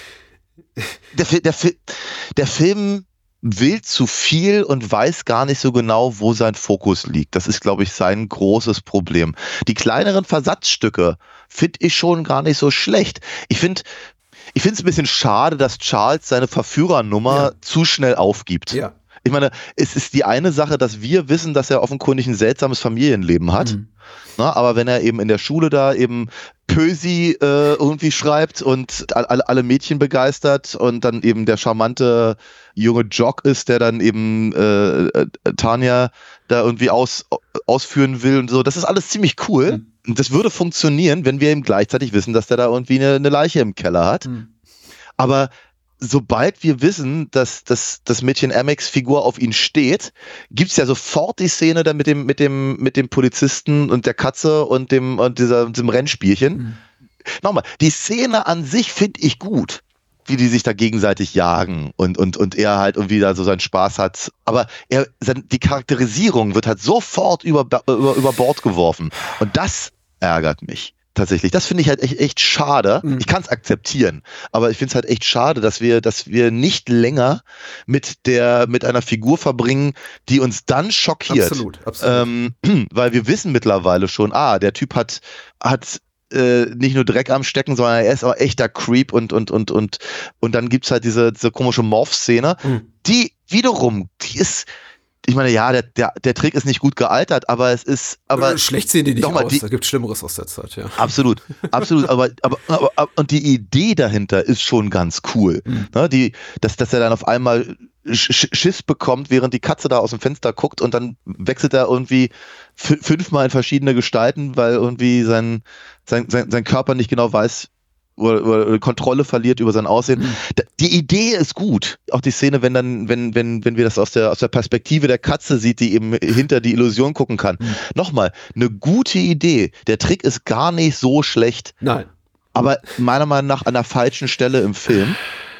Der, der, der Film will zu viel und weiß gar nicht so genau, wo sein Fokus liegt. Das ist, glaube ich, sein großes Problem. Die kleineren Versatzstücke finde ich schon gar nicht so schlecht. Ich finde ich finde es ein bisschen schade, dass Charles seine Verführernummer ja. zu schnell aufgibt. Ja. Ich meine, es ist die eine Sache, dass wir wissen, dass er offenkundig ein seltsames Familienleben hat. Mhm. Na, aber wenn er eben in der Schule da eben Pösi äh, irgendwie schreibt und alle, alle Mädchen begeistert und dann eben der charmante junge Jock ist, der dann eben äh, Tanja da irgendwie aus, ausführen will und so, das ist alles ziemlich cool. Mhm. Und das würde funktionieren, wenn wir eben gleichzeitig wissen, dass der da irgendwie eine, eine Leiche im Keller hat. Mhm. Aber sobald wir wissen, dass, dass das Mädchen Amex Figur auf ihn steht, gibt's ja sofort die Szene da mit dem, mit dem, mit dem Polizisten und der Katze und dem, und dieser, diesem Rennspielchen. Mhm. Nochmal, die Szene an sich finde ich gut, wie die sich da gegenseitig jagen und, und, und er halt irgendwie da so seinen Spaß hat. Aber er, die Charakterisierung wird halt sofort über, über, über Bord geworfen. Und das ärgert mich. Tatsächlich. Das finde ich halt echt, echt schade. Mhm. Ich kann es akzeptieren, aber ich finde es halt echt schade, dass wir, dass wir nicht länger mit der, mit einer Figur verbringen, die uns dann schockiert. Absolut, absolut. Ähm, weil wir wissen mittlerweile schon, ah, der Typ hat, hat äh, nicht nur Dreck am Stecken, sondern er ist auch echter Creep und, und, und, und, und dann gibt's halt diese, diese komische Morph-Szene, mhm. die wiederum, die ist, ich meine, ja, der, der, der Trick ist nicht gut gealtert, aber es ist, aber. Schlecht sehen die nicht mal, aus, die, da gibt es Schlimmeres aus der Zeit, ja. Absolut, absolut, aber, aber, aber, aber, und die Idee dahinter ist schon ganz cool. Mhm. Ne, die, dass, dass er dann auf einmal Sch- Schiss bekommt, während die Katze da aus dem Fenster guckt und dann wechselt er irgendwie f- fünfmal in verschiedene Gestalten, weil irgendwie sein, sein, sein, sein Körper nicht genau weiß, Oder, oder Kontrolle verliert über sein Aussehen. Mhm. Die Idee ist gut. Auch die Szene, wenn dann, wenn, wenn, wenn wir das aus der, aus der Perspektive der Katze sieht, die eben hinter die Illusion gucken kann. Mhm. Nochmal, eine gute Idee. Der Trick ist gar nicht so schlecht. Nein. Aber meiner Meinung nach an der falschen Stelle im Film.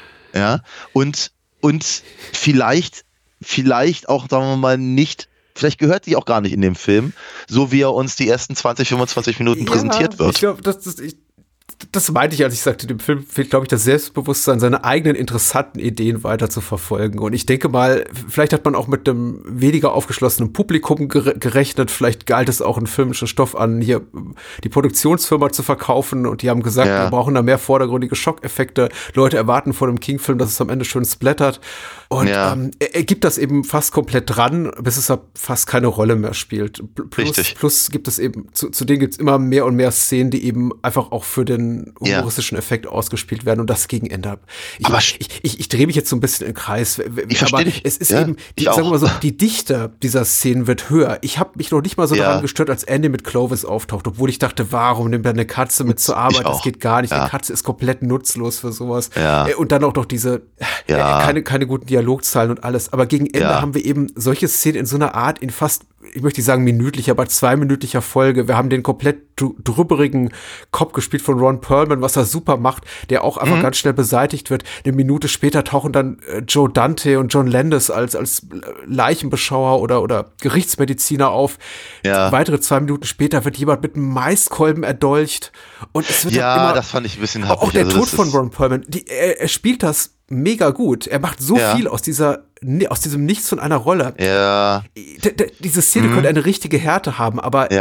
Ja. Und, und vielleicht, vielleicht auch, sagen wir mal, nicht, vielleicht gehört die auch gar nicht in dem Film, so wie er uns die ersten zwanzig, fünfundzwanzig Minuten ja, präsentiert wird. Ich glaube, das ist, ich, Das meinte ich, als ich sagte, dem Film fehlt, glaube ich, das Selbstbewusstsein, seine eigenen interessanten Ideen weiter zu verfolgen. Und ich denke mal, vielleicht hat man auch mit einem weniger aufgeschlossenen Publikum gerechnet. Vielleicht galt es auch, einen filmischen Stoff an hier die Produktionsfirma zu verkaufen. Und die haben gesagt, ja. wir brauchen da mehr vordergründige Schockeffekte. Leute erwarten vor dem King-Film, dass es am Ende schön splattert. Und ja. ähm, er, er gibt das eben fast komplett dran, bis es fast keine Rolle mehr spielt. Plus, Richtig. plus gibt es eben, zu, zu denen gibt es immer mehr und mehr Szenen, die eben einfach auch für den humoristischen ja. Effekt ausgespielt werden und das gegen Ende. Ich, aber ich, ich, ich drehe mich jetzt so ein bisschen im Kreis. Ich aber dich. es ist ja, eben, die, sagen wir mal so, die Dichte dieser Szenen wird höher. Ich habe mich noch nicht mal so ja. daran gestört, als Andy mit Clovis auftaucht, obwohl ich dachte, warum nimmt er eine Katze mit zur Arbeit? Das geht gar nicht. Ja. Eine Katze ist komplett nutzlos für sowas. Ja. Und dann auch noch diese ja. äh, keine, keine guten Dialogzahlen und alles. Aber gegen Ende ja. haben wir eben solche Szenen in so einer Art, in fast, ich möchte nicht sagen minütlicher, aber zweiminütlicher Folge. Wir haben den komplett drübberigen Cop gespielt von Ron Perlman, was er super macht, der auch einfach mhm. ganz schnell beseitigt wird. Eine Minute später tauchen dann äh, Joe Dante und John Landis als als Leichenbeschauer oder oder Gerichtsmediziner auf. Ja. Weitere zwei Minuten später wird jemand mit einem Maiskolben erdolcht und es wird ja, immer, das fand ich ein bisschen happig. Auch der also Tod von Ron Perlman, die, er, er spielt das mega gut. Er macht so ja. viel aus dieser aus diesem Nichts von einer Rolle. Ja. D- d- diese Szene mhm. könnte eine richtige Härte haben, aber ja. er,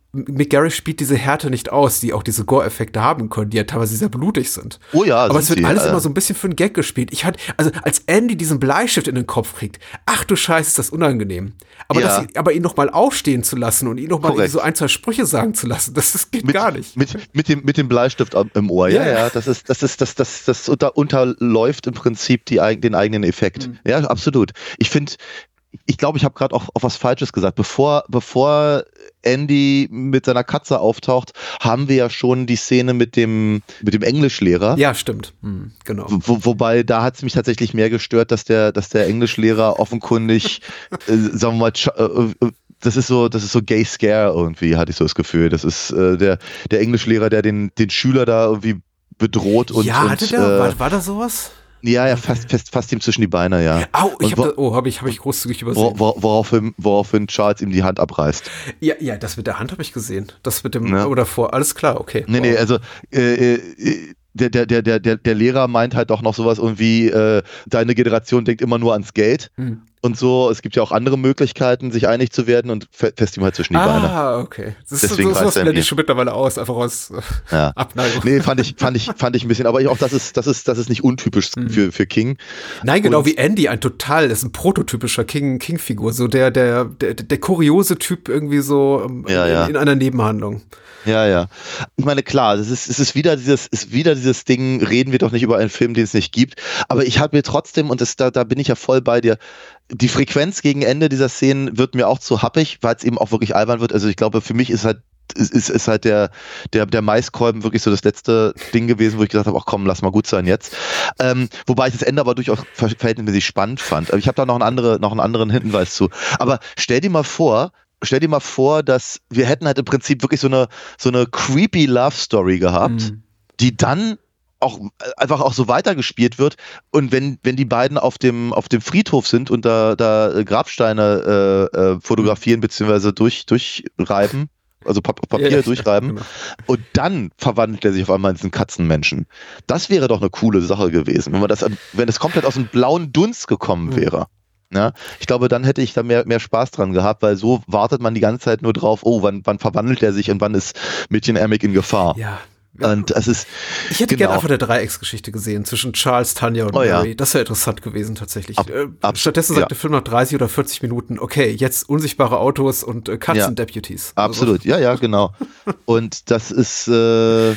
Mick Garris spielt diese Härte nicht aus, die auch diese Gore-Effekte haben können, die ja teilweise sehr blutig sind. Oh ja, aber es wird sie, alles äh, immer so ein bisschen für einen Gag gespielt. Ich hatte, also als Andy diesen Bleistift in den Kopf kriegt, ach du Scheiße, ist das unangenehm. Aber, ja. das, aber ihn noch mal aufstehen zu lassen und ihn noch mal so ein, zwei Sprüche sagen zu lassen, das, das geht mit, gar nicht. Mit, mit, dem, mit dem Bleistift im Ohr, ja, ja, ja. Das ist, das ist, das, das, das unter, unterläuft im Prinzip die, den eigenen Effekt. Mhm. Ja, absolut. Ich finde, ich glaube, ich habe gerade auch auf was Falsches gesagt. Bevor, bevor Andy mit seiner Katze auftaucht, haben wir ja schon die Szene mit dem, mit dem Englischlehrer. Ja, stimmt. Hm, genau. Wo, wobei, da hat es mich tatsächlich mehr gestört, dass der, dass der Englischlehrer offenkundig, äh, sagen wir mal, äh, das ist so, das ist so Gay Scare irgendwie, hatte ich so das Gefühl. Das ist äh, der, der Englischlehrer, der den, den Schüler da irgendwie bedroht und. Ja, hatte und, der, äh, war, war da sowas? Ja, ja, fast, fast, fast ihm zwischen die Beine, ja. Au, ich wo, hab da, oh, habe ich, hab ich großzügig übersehen. Wor, woraufhin, woraufhin Charles ihm die Hand abreißt. Ja, ja, das mit der Hand habe ich gesehen. Das mit dem, ja. oder vor, alles klar, okay. Nee, wow. nee, also, äh, äh, der, der, der, der, der Lehrer meint halt auch noch sowas irgendwie, äh, deine Generation denkt immer nur ans Geld. Hm. Und so, es gibt ja auch andere Möglichkeiten, sich einig zu werden und fest ihm halt zwischen die ah, Beine. Ah, okay. Das ist Deswegen so, sowas blende ich schon mittlerweile aus, einfach aus ja. Abneigung. Nee, fand ich, fand ich, fand ich ein bisschen, aber auch das ist, das ist, das ist nicht untypisch hm. für, für King. Nein, genau und, wie Andy, ein total, das ist ein prototypischer King, King-Figur, so der, der, der, der kuriose Typ irgendwie so ja, in, ja. in einer Nebenhandlung. Ja, ja. Ich meine, klar, es ist, es ist wieder dieses, ist wieder dieses Ding, reden wir doch nicht über einen Film, den es nicht gibt. Aber ich habe mir trotzdem, und das, da, da bin ich ja voll bei dir, die Frequenz gegen Ende dieser Szenen wird mir auch zu happig, weil es eben auch wirklich albern wird. Also ich glaube, für mich ist halt, ist, ist, ist halt der, der, der Maiskolben wirklich so das letzte Ding gewesen, wo ich gesagt habe, ach komm, lass mal gut sein jetzt. Ähm, wobei ich das Ende aber durchaus verhältnismäßig spannend fand. Aber ich habe da noch einen, andere, noch einen anderen Hinweis zu. Aber stell dir mal vor, Stell dir mal vor, dass wir hätten halt im Prinzip wirklich so eine, so eine creepy Love Story gehabt, mhm. die dann auch einfach auch so weitergespielt wird. Und wenn, wenn die beiden auf dem, auf dem Friedhof sind und da, da Grabsteine äh, äh, fotografieren bzw. durch, durchreiben, also Pap- Papier ja, durchreiben, genau. Und dann verwandelt er sich auf einmal in diesen Katzenmenschen. Das wäre doch eine coole Sache gewesen, wenn man das, wenn es komplett aus dem blauen Dunst gekommen wäre. Mhm. Ja, ich glaube, dann hätte ich da mehr, mehr Spaß dran gehabt, weil so wartet man die ganze Zeit nur drauf, oh, wann, wann verwandelt er sich und wann ist Mädchen Amick in Gefahr. Ja. Und es ist, ich hätte genau. gerne einfach eine Dreiecksgeschichte gesehen zwischen Charles, Tanya und oh, Mary. Ja. Das wäre interessant gewesen tatsächlich. Ab, ab, Stattdessen sagt ja. der Film nach dreißig oder vierzig Minuten, okay, jetzt unsichtbare Autos und äh, Katzen-Deputies. Ja. Absolut, also. ja, ja, genau. Und das ist äh,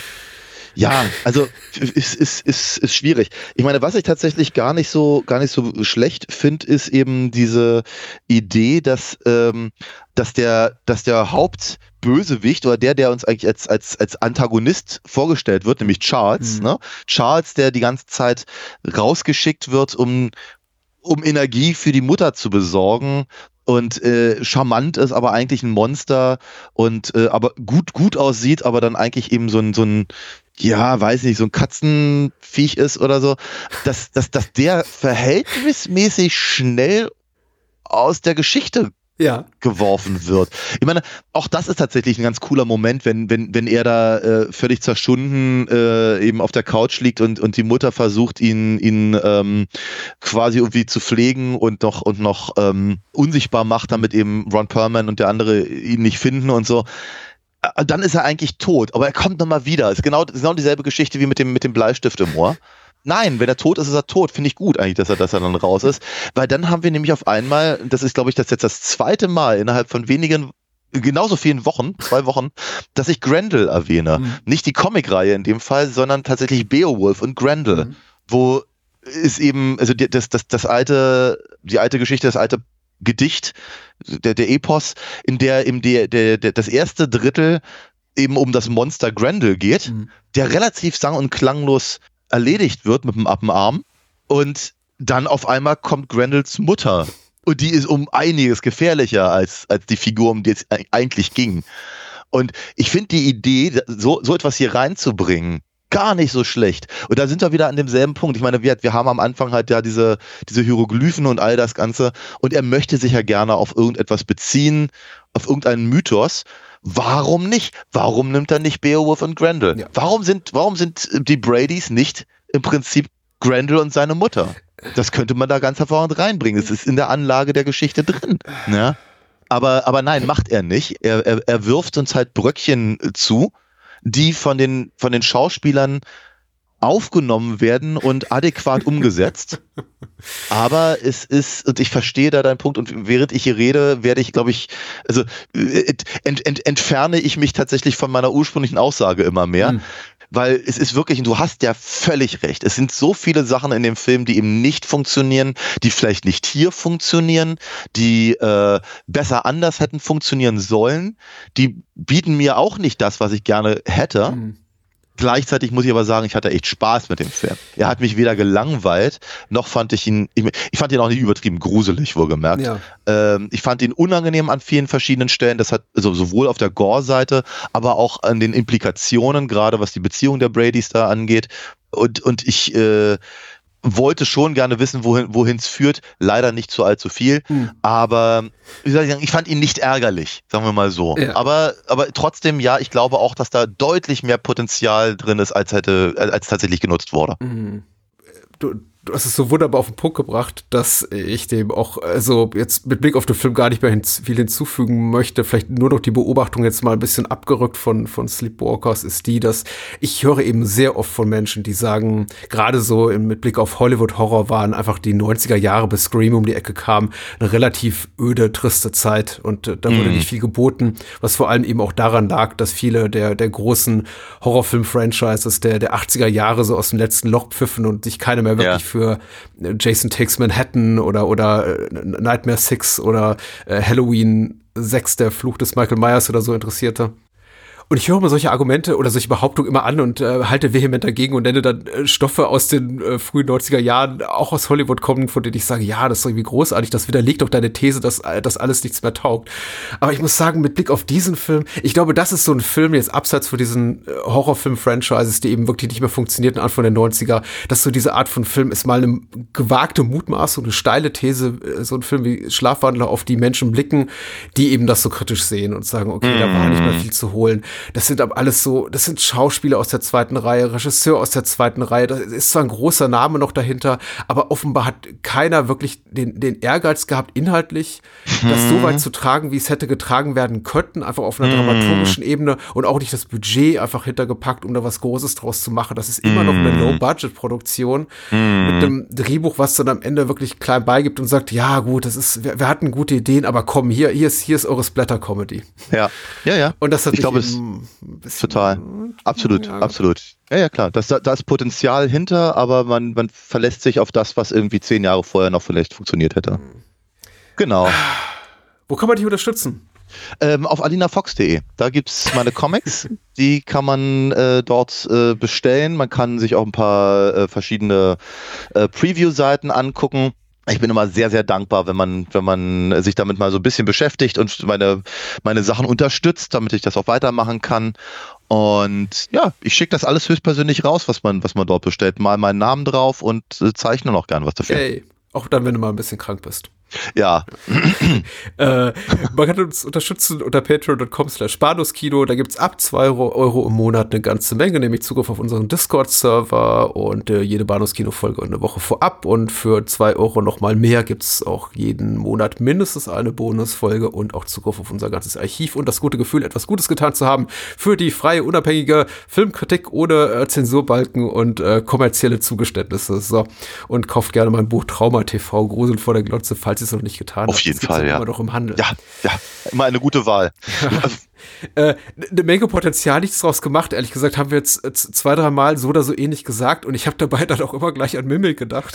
ja, also ist, ist, ist, ist schwierig. Ich meine, was ich tatsächlich gar nicht so, gar nicht so schlecht finde, ist eben diese Idee, dass, ähm, dass der, dass der Hauptbösewicht oder der, der uns eigentlich als, als, als Antagonist vorgestellt wird, nämlich Charles, mhm. ne? Charles, der die ganze Zeit rausgeschickt wird, um, um Energie für die Mutter zu besorgen. Und äh, charmant ist, aber eigentlich ein Monster und äh, aber gut gut aussieht, aber dann eigentlich eben so ein so ein ja, weiß nicht, so ein Katzenviech ist oder so, dass dass dass der verhältnismäßig schnell aus der Geschichte ja. geworfen wird. Ich meine, auch das ist tatsächlich ein ganz cooler Moment, wenn wenn wenn er da äh, völlig zerschunden äh, eben auf der Couch liegt und und die Mutter versucht ihn ihn ähm, quasi irgendwie zu pflegen und noch und noch ähm, unsichtbar macht, damit eben Ron Perlman und der andere ihn nicht finden und so. Dann ist er eigentlich tot, aber er kommt nochmal wieder. Ist genau ist genau dieselbe Geschichte wie mit dem mit dem Bleistift im Ohr. Nein, wenn er tot ist, ist er tot. Finde ich gut eigentlich, dass er, dass er dann raus ist. Weil dann haben wir nämlich auf einmal, das ist glaube ich das jetzt das zweite Mal innerhalb von wenigen, genauso vielen Wochen, zwei Wochen, dass ich Grendel erwähne. Mhm. Nicht die Comicreihe in dem Fall, sondern tatsächlich Beowulf und Grendel. Mhm. Wo ist eben, also die, das, das, das alte, die alte Geschichte, das alte Gedicht, der, der Epos, in der eben der, der, der, das erste Drittel eben um das Monster Grendel geht, mhm. der relativ sang- und klanglos erledigt wird mit dem Appenarm und dann auf einmal kommt Grendels Mutter und die ist um einiges gefährlicher als, als die Figur, um die es eigentlich ging. Und ich finde die Idee, so, so etwas hier reinzubringen, gar nicht so schlecht. Und da sind wir wieder an demselben Punkt. Ich meine, wir, wir haben am Anfang halt ja diese, diese Hieroglyphen und all das Ganze und er möchte sich ja gerne auf irgendetwas beziehen, auf irgendeinen Mythos. Warum nicht? Warum nimmt er nicht Beowulf und Grendel? Ja. Warum sind, warum sind die Bradys nicht im Prinzip Grendel und seine Mutter? Das könnte man da ganz hervorragend reinbringen. Es ist in der Anlage der Geschichte drin. Ja? Aber, aber nein, macht er nicht. Er, er, er wirft uns halt Bröckchen zu, die von den, von den Schauspielern aufgenommen werden und adäquat umgesetzt. Aber es ist, und ich verstehe da deinen Punkt, und während ich hier rede, werde ich, glaube ich, also ent, ent, entferne ich mich tatsächlich von meiner ursprünglichen Aussage immer mehr. Hm. Weil es ist wirklich, und du hast ja völlig recht, es sind so viele Sachen in dem Film, die eben nicht funktionieren, die vielleicht nicht hier funktionieren, die äh, besser anders hätten funktionieren sollen. Die bieten mir auch nicht das, was ich gerne hätte. Mhm. Gleichzeitig muss ich aber sagen, ich hatte echt Spaß mit dem Film. Er hat mich weder gelangweilt, noch fand ich ihn, ich, ich fand ihn auch nicht übertrieben gruselig, wohlgemerkt. Ja. Ähm, ich fand ihn unangenehm an vielen verschiedenen Stellen. Das hat also sowohl auf der Gore-Seite, aber auch an den Implikationen, gerade was die Beziehung der Bradys da angeht. Und, und ich äh, wollte schon gerne wissen, wohin wohin es führt. Leider nicht zu allzu viel. Hm. Aber wie soll ich sagen, ich fand ihn nicht ärgerlich, sagen wir mal so. Ja. Aber, aber trotzdem, ja, ich glaube auch, dass da deutlich mehr Potenzial drin ist, als hätte, als tatsächlich genutzt wurde. Mhm. Du, du hast es so wunderbar auf den Punkt gebracht, dass ich dem auch, also jetzt mit Blick auf den Film gar nicht mehr hin, viel hinzufügen möchte. Vielleicht nur noch die Beobachtung jetzt mal ein bisschen abgerückt von, von Sleepwalkers ist die, dass ich höre eben sehr oft von Menschen, die sagen, gerade so im, mit Blick auf Hollywood-Horror waren einfach die neunziger Jahre, bis Scream um die Ecke kam, eine relativ öde, triste Zeit, und äh, da wurde mm. nicht viel geboten, was vor allem eben auch daran lag, dass viele der, der großen Horrorfilm-Franchises der, der achtziger Jahre so aus dem letzten Loch pfiffen und sich keiner mehr wirklich ja. für Jason Takes Manhattan oder oder Nightmare Six oder äh, Halloween sechs, der Fluch des Michael Myers oder so interessierte. Und ich höre mir solche Argumente oder solche Behauptungen immer an und äh, halte vehement dagegen und nenne dann äh, Stoffe aus den äh, frühen neunziger Jahren, auch aus Hollywood kommen, von denen ich sage, ja, das ist irgendwie großartig, das widerlegt doch deine These, dass äh, das alles nichts mehr taugt. Aber ich muss sagen, mit Blick auf diesen Film, ich glaube, das ist so ein Film jetzt abseits von diesen äh, Horrorfilm-Franchises, die eben wirklich nicht mehr funktionierten Anfang der neunziger, dass so diese Art von Film ist mal eine gewagte Mutmaßung, eine steile These, äh, so ein Film wie Schlafwandler, auf die Menschen blicken, die eben das so kritisch sehen und sagen, okay, mm. da war nicht mehr viel zu holen. Das sind aber alles so, das sind Schauspieler aus der zweiten Reihe, Regisseur aus der zweiten Reihe, da ist zwar ein großer Name noch dahinter, aber offenbar hat keiner wirklich den, den Ehrgeiz gehabt, inhaltlich hm. das so weit zu tragen, wie es hätte getragen werden könnten, einfach auf einer hm. dramaturgischen Ebene, und auch nicht das Budget einfach hintergepackt, um da was Großes draus zu machen. Das ist immer hm. noch eine Low-Budget-Produktion hm. mit einem Drehbuch, was dann am Ende wirklich klein beigibt und sagt, ja gut, das ist, wir, wir hatten gute Ideen, aber komm, hier, hier ist, hier ist eure Splatter-Comedy. Ja, ja, ja. Und das hat ich glaube, es total. Absolut, ja, absolut. Ja, ja, klar. Das, da ist Potenzial hinter, aber man, man verlässt sich auf das, was irgendwie zehn Jahre vorher noch vielleicht funktioniert hätte. Genau. Wo kann man dich unterstützen? Ähm, auf alinafox punkt de. Da gibt's meine Comics. Die kann man äh, dort äh, bestellen. Man kann sich auch ein paar äh, verschiedene äh, Preview-Seiten angucken. Ich bin immer sehr, sehr dankbar, wenn man, wenn man sich damit mal so ein bisschen beschäftigt und meine, meine Sachen unterstützt, damit ich das auch weitermachen kann. Und ja, ich schicke das alles höchstpersönlich raus, was man, was man dort bestellt. Mal meinen Namen drauf und äh, zeichne noch gern was dafür. Hey, auch dann, wenn du mal ein bisschen krank bist. Ja. äh, man kann uns unterstützen unter patreon punkt com slash bahnhofskino. Da gibt's ab zwei Euro im Monat eine ganze Menge, nämlich Zugriff auf unseren Discord-Server und äh, jede Bahnhofskino-Folge eine Woche vorab. Und für zwei Euro noch mal mehr gibt's auch jeden Monat mindestens eine Bonusfolge und auch Zugriff auf unser ganzes Archiv und das gute Gefühl, etwas Gutes getan zu haben für die freie, unabhängige Filmkritik ohne äh, Zensurbalken und äh, kommerzielle Zugeständnisse. So. Und kauft gerne mein Buch Trauma T V, Grusel vor der Glotze, falls es noch nicht getan Auf hat. jeden Fall, ja. Immer noch im Handel. Ja, ja, immer eine gute Wahl. Ja. äh, eine Menge Potenzial, nichts draus gemacht. Ehrlich gesagt haben wir jetzt äh, zwei, drei Mal so oder so ähnlich gesagt und ich habe dabei dann auch immer gleich an Mimik gedacht.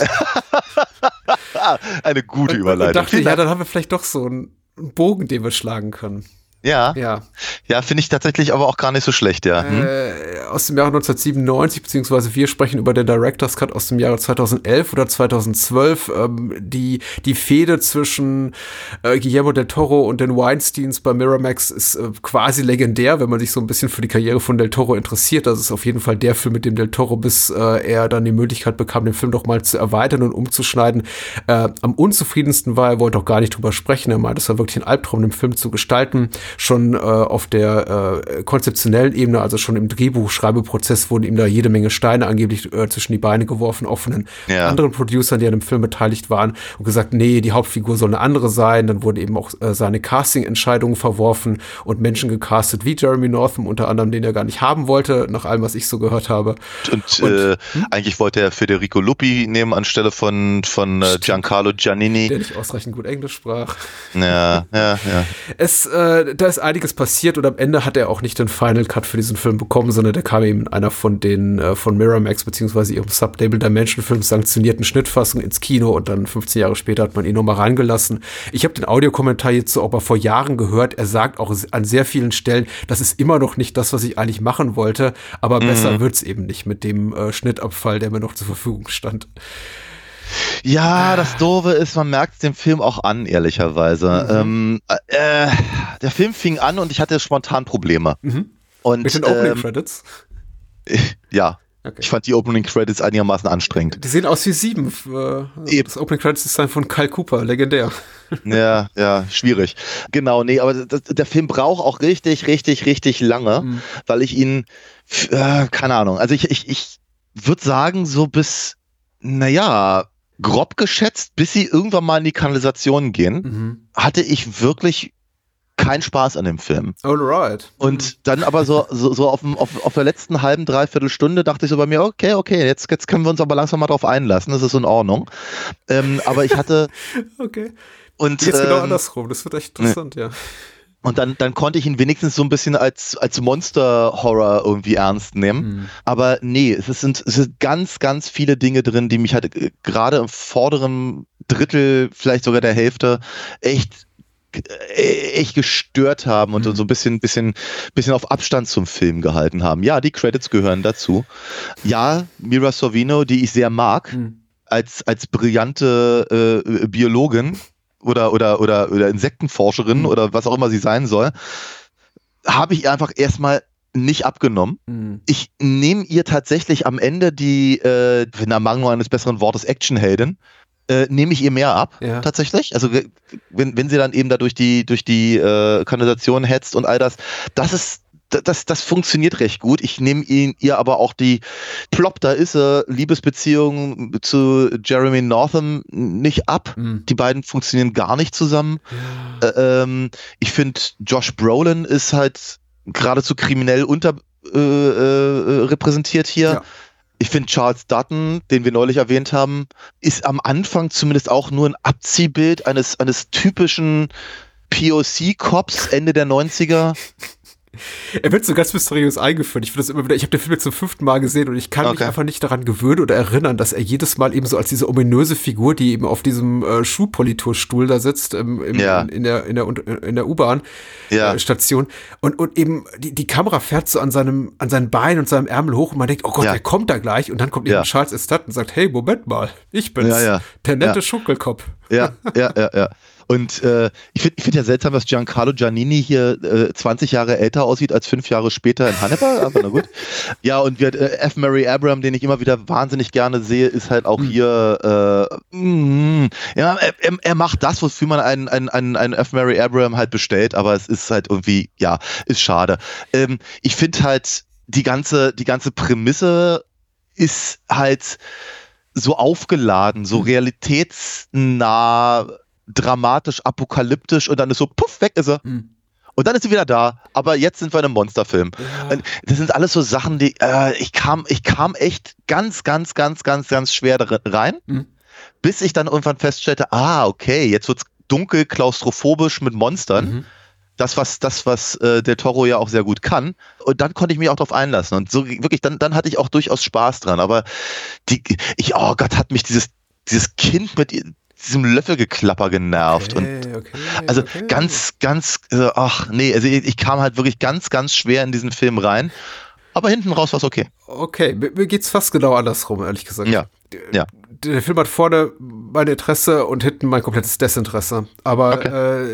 Eine gute und, Überleitung. Und dachte, ja, dann haben wir vielleicht doch so einen Bogen, den wir schlagen können. Ja, ja, ja, finde ich tatsächlich aber auch gar nicht so schlecht, ja. Hm? Äh, aus dem Jahre neunzehnhundertsiebenundneunzig, beziehungsweise wir sprechen über den Director's Cut aus dem Jahre zweitausendelf oder zweitausendzwölf. Ähm, die, die Fehde zwischen äh, Guillermo del Toro und den Weinsteins bei Miramax ist äh, quasi legendär, wenn man sich so ein bisschen für die Karriere von del Toro interessiert. Das ist auf jeden Fall der Film, mit dem del Toro, bis äh, er dann die Möglichkeit bekam, den Film doch mal zu erweitern und umzuschneiden, äh, am unzufriedensten war. Er wollte auch gar nicht drüber sprechen. Er meinte, es war wirklich ein Albtraum, den Film zu gestalten. schon äh, auf der äh, konzeptionellen Ebene, also schon im Drehbuchschreibeprozess, wurden ihm da jede Menge Steine angeblich äh, zwischen die Beine geworfen, auch von den ja. anderen Producern, die an dem Film beteiligt waren, und gesagt, nee, die Hauptfigur soll eine andere sein. Dann wurden eben auch äh, seine Casting-Entscheidungen verworfen und Menschen gecastet wie Jeremy Northam, unter anderem, den er gar nicht haben wollte, nach allem, was ich so gehört habe. Und, und äh, hm? eigentlich wollte er Federico Luppi nehmen anstelle von, von äh, Giancarlo Giannini. Der nicht ausreichend gut Englisch sprach. Ja, ja, ja. Es, äh, da ist einiges passiert und am Ende hat er auch nicht den Final Cut für diesen Film bekommen, sondern der kam eben in einer von den äh, von Miramax beziehungsweise ihrem Sublabel Dimension Films sanktionierten Schnittfassung ins Kino und dann fünfzehn Jahre später hat man ihn nochmal reingelassen. Ich habe den Audiokommentar jetzt so aber vor Jahren gehört. Er sagt auch an sehr vielen Stellen, das ist immer noch nicht das, was ich eigentlich machen wollte, aber mhm. besser wird's eben nicht mit dem äh, Schnittabfall, der mir noch zur Verfügung stand. Ja, das Doofe ist, man merkt es dem Film auch an, ehrlicherweise. Mhm. Ähm, äh, der Film fing an und ich hatte spontan Probleme. Mhm. Und, mit den Opening ähm, Credits? Ja. Okay. Ich fand die Opening Credits einigermaßen anstrengend. Die sehen aus wie sieben. Äh, das Opening Credits Design von Kyle Cooper, legendär. Ja, ja, schwierig. Genau, nee, aber das, der Film braucht auch richtig, richtig, richtig lange, mhm. weil ich ihn, äh, keine Ahnung, also ich, ich, ich würde sagen, so bis, naja, grob geschätzt, bis sie irgendwann mal in die Kanalisation gehen, mhm. hatte ich wirklich keinen Spaß an dem Film. Alright. Und dann aber so, so, so auf, dem, auf, auf der letzten halben, dreiviertel Stunde dachte ich so bei mir, okay, okay, jetzt, jetzt können wir uns aber langsam mal drauf einlassen, das ist in Ordnung. Ähm, aber ich hatte... okay. Und, jetzt genau ähm, andersrum, das wird echt interessant, ne. ja. Und dann, dann konnte ich ihn wenigstens so ein bisschen als, als Monster-Horror irgendwie ernst nehmen. Mhm. Aber nee, es sind, es sind ganz, ganz viele Dinge drin, die mich halt gerade im vorderen Drittel, vielleicht sogar der Hälfte, echt echt gestört haben und mhm. so ein bisschen, bisschen, bisschen auf Abstand zum Film gehalten haben. Ja, die Credits gehören dazu. Ja, Mira Sorvino, die ich sehr mag, mhm. als, als brillante äh, Biologin oder, oder, oder, oder Insektenforscherin mhm. oder was auch immer sie sein soll, habe ich einfach erstmal nicht abgenommen. Mhm. Ich nehme ihr tatsächlich am Ende die, äh, in der Mangel eines besseren Wortes, Actionheldin, Äh, nehme ich ihr mehr ab, ja. tatsächlich. Also wenn, wenn sie dann eben da durch die, durch die äh, Kanalisation hetzt und all das, das ist, das, das funktioniert recht gut. Ich nehme ihn ihr aber auch die plopp, da ist er, Liebesbeziehung zu Jeremy Northam nicht ab. Mhm. Die beiden funktionieren gar nicht zusammen. Ja. Äh, ähm, ich finde, Josh Brolin ist halt geradezu kriminell unter äh, äh, repräsentiert hier. Ja. Ich finde, Charles Dutton, den wir neulich erwähnt haben, ist am Anfang zumindest auch nur ein Abziehbild eines, eines typischen P O C-Cops Ende der neunziger. Er wird so ganz mysteriös eingeführt. Ich finde das immer wieder, ich habe den Film jetzt zum fünften Mal gesehen und ich kann okay. mich einfach nicht daran gewöhnen oder erinnern, dass er jedes Mal eben so als diese ominöse Figur, die eben auf diesem äh, Schuhpoliturstuhl da sitzt, ähm, im, ja. in, in der, in der, in der U-Bahn-Station. Ja. Äh, und, und eben die, die Kamera fährt so an seinem, an seinen Beinen und seinem Ärmel hoch und man denkt, oh Gott, ja. der kommt da gleich. Und dann kommt ja. eben Charles S. Dutton und sagt, hey, Moment mal, ich bin's, ja, ja. der nette ja. Schunkelkopf. Ja, ja, ja, ja. Und äh, ich finde ich find ja seltsam, dass Giancarlo Giannini hier äh, zwanzig Jahre älter aussieht als fünf Jahre später in Hannibal, aber na gut. Ja, und wir, äh, F. Murray Abraham, den ich immer wieder wahnsinnig gerne sehe, ist halt auch mhm. hier, äh, mm, ja, er, er macht das, wofür man einen, einen, einen, einen F. Murray Abraham halt bestellt, aber es ist halt irgendwie, ja, ist schade. Ähm, ich finde halt, die ganze, die ganze Prämisse ist halt so aufgeladen, so realitätsnah, dramatisch, apokalyptisch und dann ist so, puff, weg ist er. Mhm. Und dann ist sie wieder da. Aber jetzt sind wir in einem Monsterfilm. Ja. Das sind alles so Sachen, die, äh, ich kam, ich kam echt ganz, ganz, ganz, ganz, ganz schwer rein, mhm. bis ich dann irgendwann feststellte, ah, okay, jetzt wird's dunkel, klaustrophobisch mit Monstern. Mhm. Das, was, das, was äh, Del Toro ja auch sehr gut kann. Und dann konnte ich mich auch drauf einlassen. Und so wirklich, dann, dann hatte ich auch durchaus Spaß dran. Aber die, ich, oh Gott, hat mich dieses, dieses Kind mit diesem Löffelgeklapper genervt. Okay, und okay, also okay. ganz, ganz, äh, ach nee, also ich, ich kam halt wirklich ganz, ganz schwer in diesen Film rein. Aber hinten raus war es okay. Okay, mir, mir geht's fast genau andersrum, ehrlich gesagt. Ja, ja. Der Film hat vorne mein Interesse und hinten mein komplettes Desinteresse. Aber okay. äh,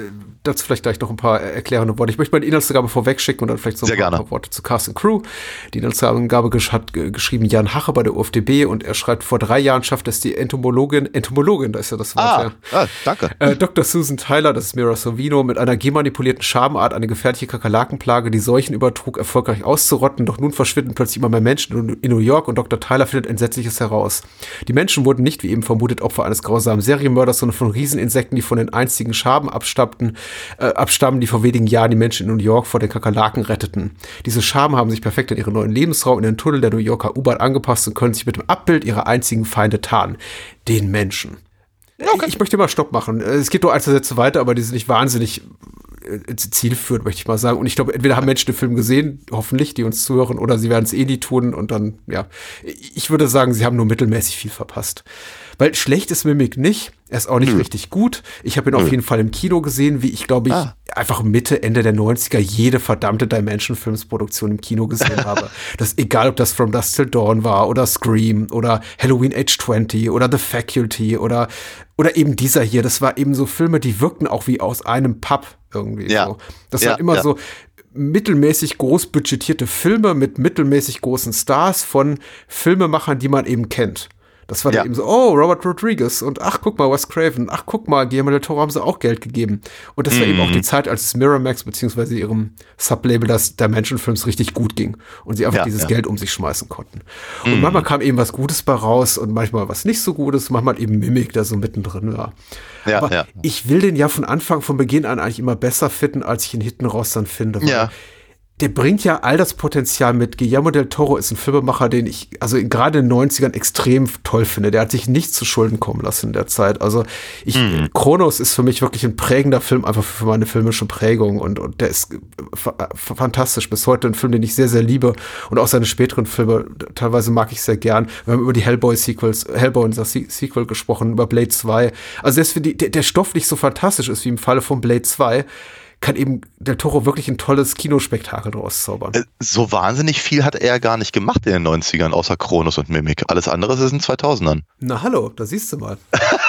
dazu vielleicht gleich noch ein paar erklärende Worte. Ich möchte mal die Inhaltsangabe vorwegschicken und dann vielleicht so ein paar, paar Worte zu Cast and Crew. Die Inhaltsangabe gesch- hat g- geschrieben Jan Hache bei der U F D B und er schreibt, vor drei Jahren schafft es die Entomologin, Entomologin, da ist ja das Wort. Ah, ja. ah danke. Äh, Doktor Susan Tyler, das ist Mira Sorvino, mit einer genmanipulierten Schabenart eine gefährliche Kakerlakenplage, die Seuchen übertrug, erfolgreich auszurotten. Doch nun verschwinden plötzlich immer mehr Menschen in New York und Doktor Tyler findet Entsetzliches heraus. Die Menschen wurden nicht, wie eben vermutet, Opfer eines grausamen Serienmörders, sondern von Rieseninsekten, die von den einzigen Schaben abstammten, äh, abstammen, die vor wenigen Jahren die Menschen in New York vor den Kakerlaken retteten. Diese Schaben haben sich perfekt in ihren neuen Lebensraum in den Tunnel der New Yorker U-Bahn angepasst und können sich mit dem Abbild ihrer einzigen Feinde tarnen. Den Menschen. Okay. Ich möchte mal Stopp machen. Es geht nur ein, zwei Sätze weiter, aber die sind nicht wahnsinnig zielführend, möchte ich mal sagen. Und ich glaube, entweder haben Menschen den Film gesehen, hoffentlich, die uns zuhören, oder sie werden es eh nie tun. Und dann, ja, ich würde sagen, sie haben nur mittelmäßig viel verpasst. Weil schlecht ist Mimic nicht. Er ist auch nicht Nö. richtig gut. Ich habe ihn Nö. auf jeden Fall im Kino gesehen, wie ich, glaube ich, ah. einfach Mitte, Ende der neunziger jede verdammte Dimension-Filmsproduktion im Kino gesehen habe. Das egal, ob das From Dusk Till Dawn war oder Scream oder Halloween Age zwanzig oder The Faculty oder oder eben dieser hier. Das war eben so Filme, die wirkten auch wie aus einem Pub irgendwie. Ja. So. Das ja, war immer ja. so mittelmäßig groß budgetierte Filme mit mittelmäßig großen Stars von Filmemachern, die man eben kennt. Das war ja. dann eben so, oh, Robert Rodriguez und ach, guck mal, Wes Craven, ach, guck mal, Guillermo del Toro haben sie auch Geld gegeben. Und das war mhm. eben auch die Zeit, als es Miramax beziehungsweise ihrem Sublabel das Dimension Films richtig gut ging und sie einfach ja, dieses ja. Geld um sich schmeißen konnten. Und mhm. manchmal kam eben was Gutes bei raus und manchmal was nicht so Gutes, manchmal eben Mimic, der so mittendrin war. Ja, Aber ja. ich will den ja von Anfang, von Beginn an eigentlich immer besser finden, als ich ihn hinten raus dann finde. Weil ja. der bringt ja all das Potenzial mit. Guillermo del Toro ist ein Filmemacher, den ich, also gerade in den neunzigern extrem toll finde. Der hat sich nichts zu Schulden kommen lassen in der Zeit. Also ich, mhm. Kronos ist für mich wirklich ein prägender Film, einfach für meine filmische Prägung und, und der ist f- f- fantastisch. Bis heute ein Film, den ich sehr, sehr liebe und auch seine späteren Filme teilweise mag ich sehr gern. Wir haben über die Hellboy-Sequels, Hellboy und das Se- Sequel gesprochen, über Blade zwei. Also das, der, der Stoff nicht so fantastisch ist wie im Falle von Blade zwei, kann eben del Toro wirklich ein tolles Kinospektakel draus zaubern. So wahnsinnig viel hat er gar nicht gemacht in den neunzigern, außer Kronos und Mimic. Alles andere ist in den zweitausendern. Na hallo, da siehst du mal.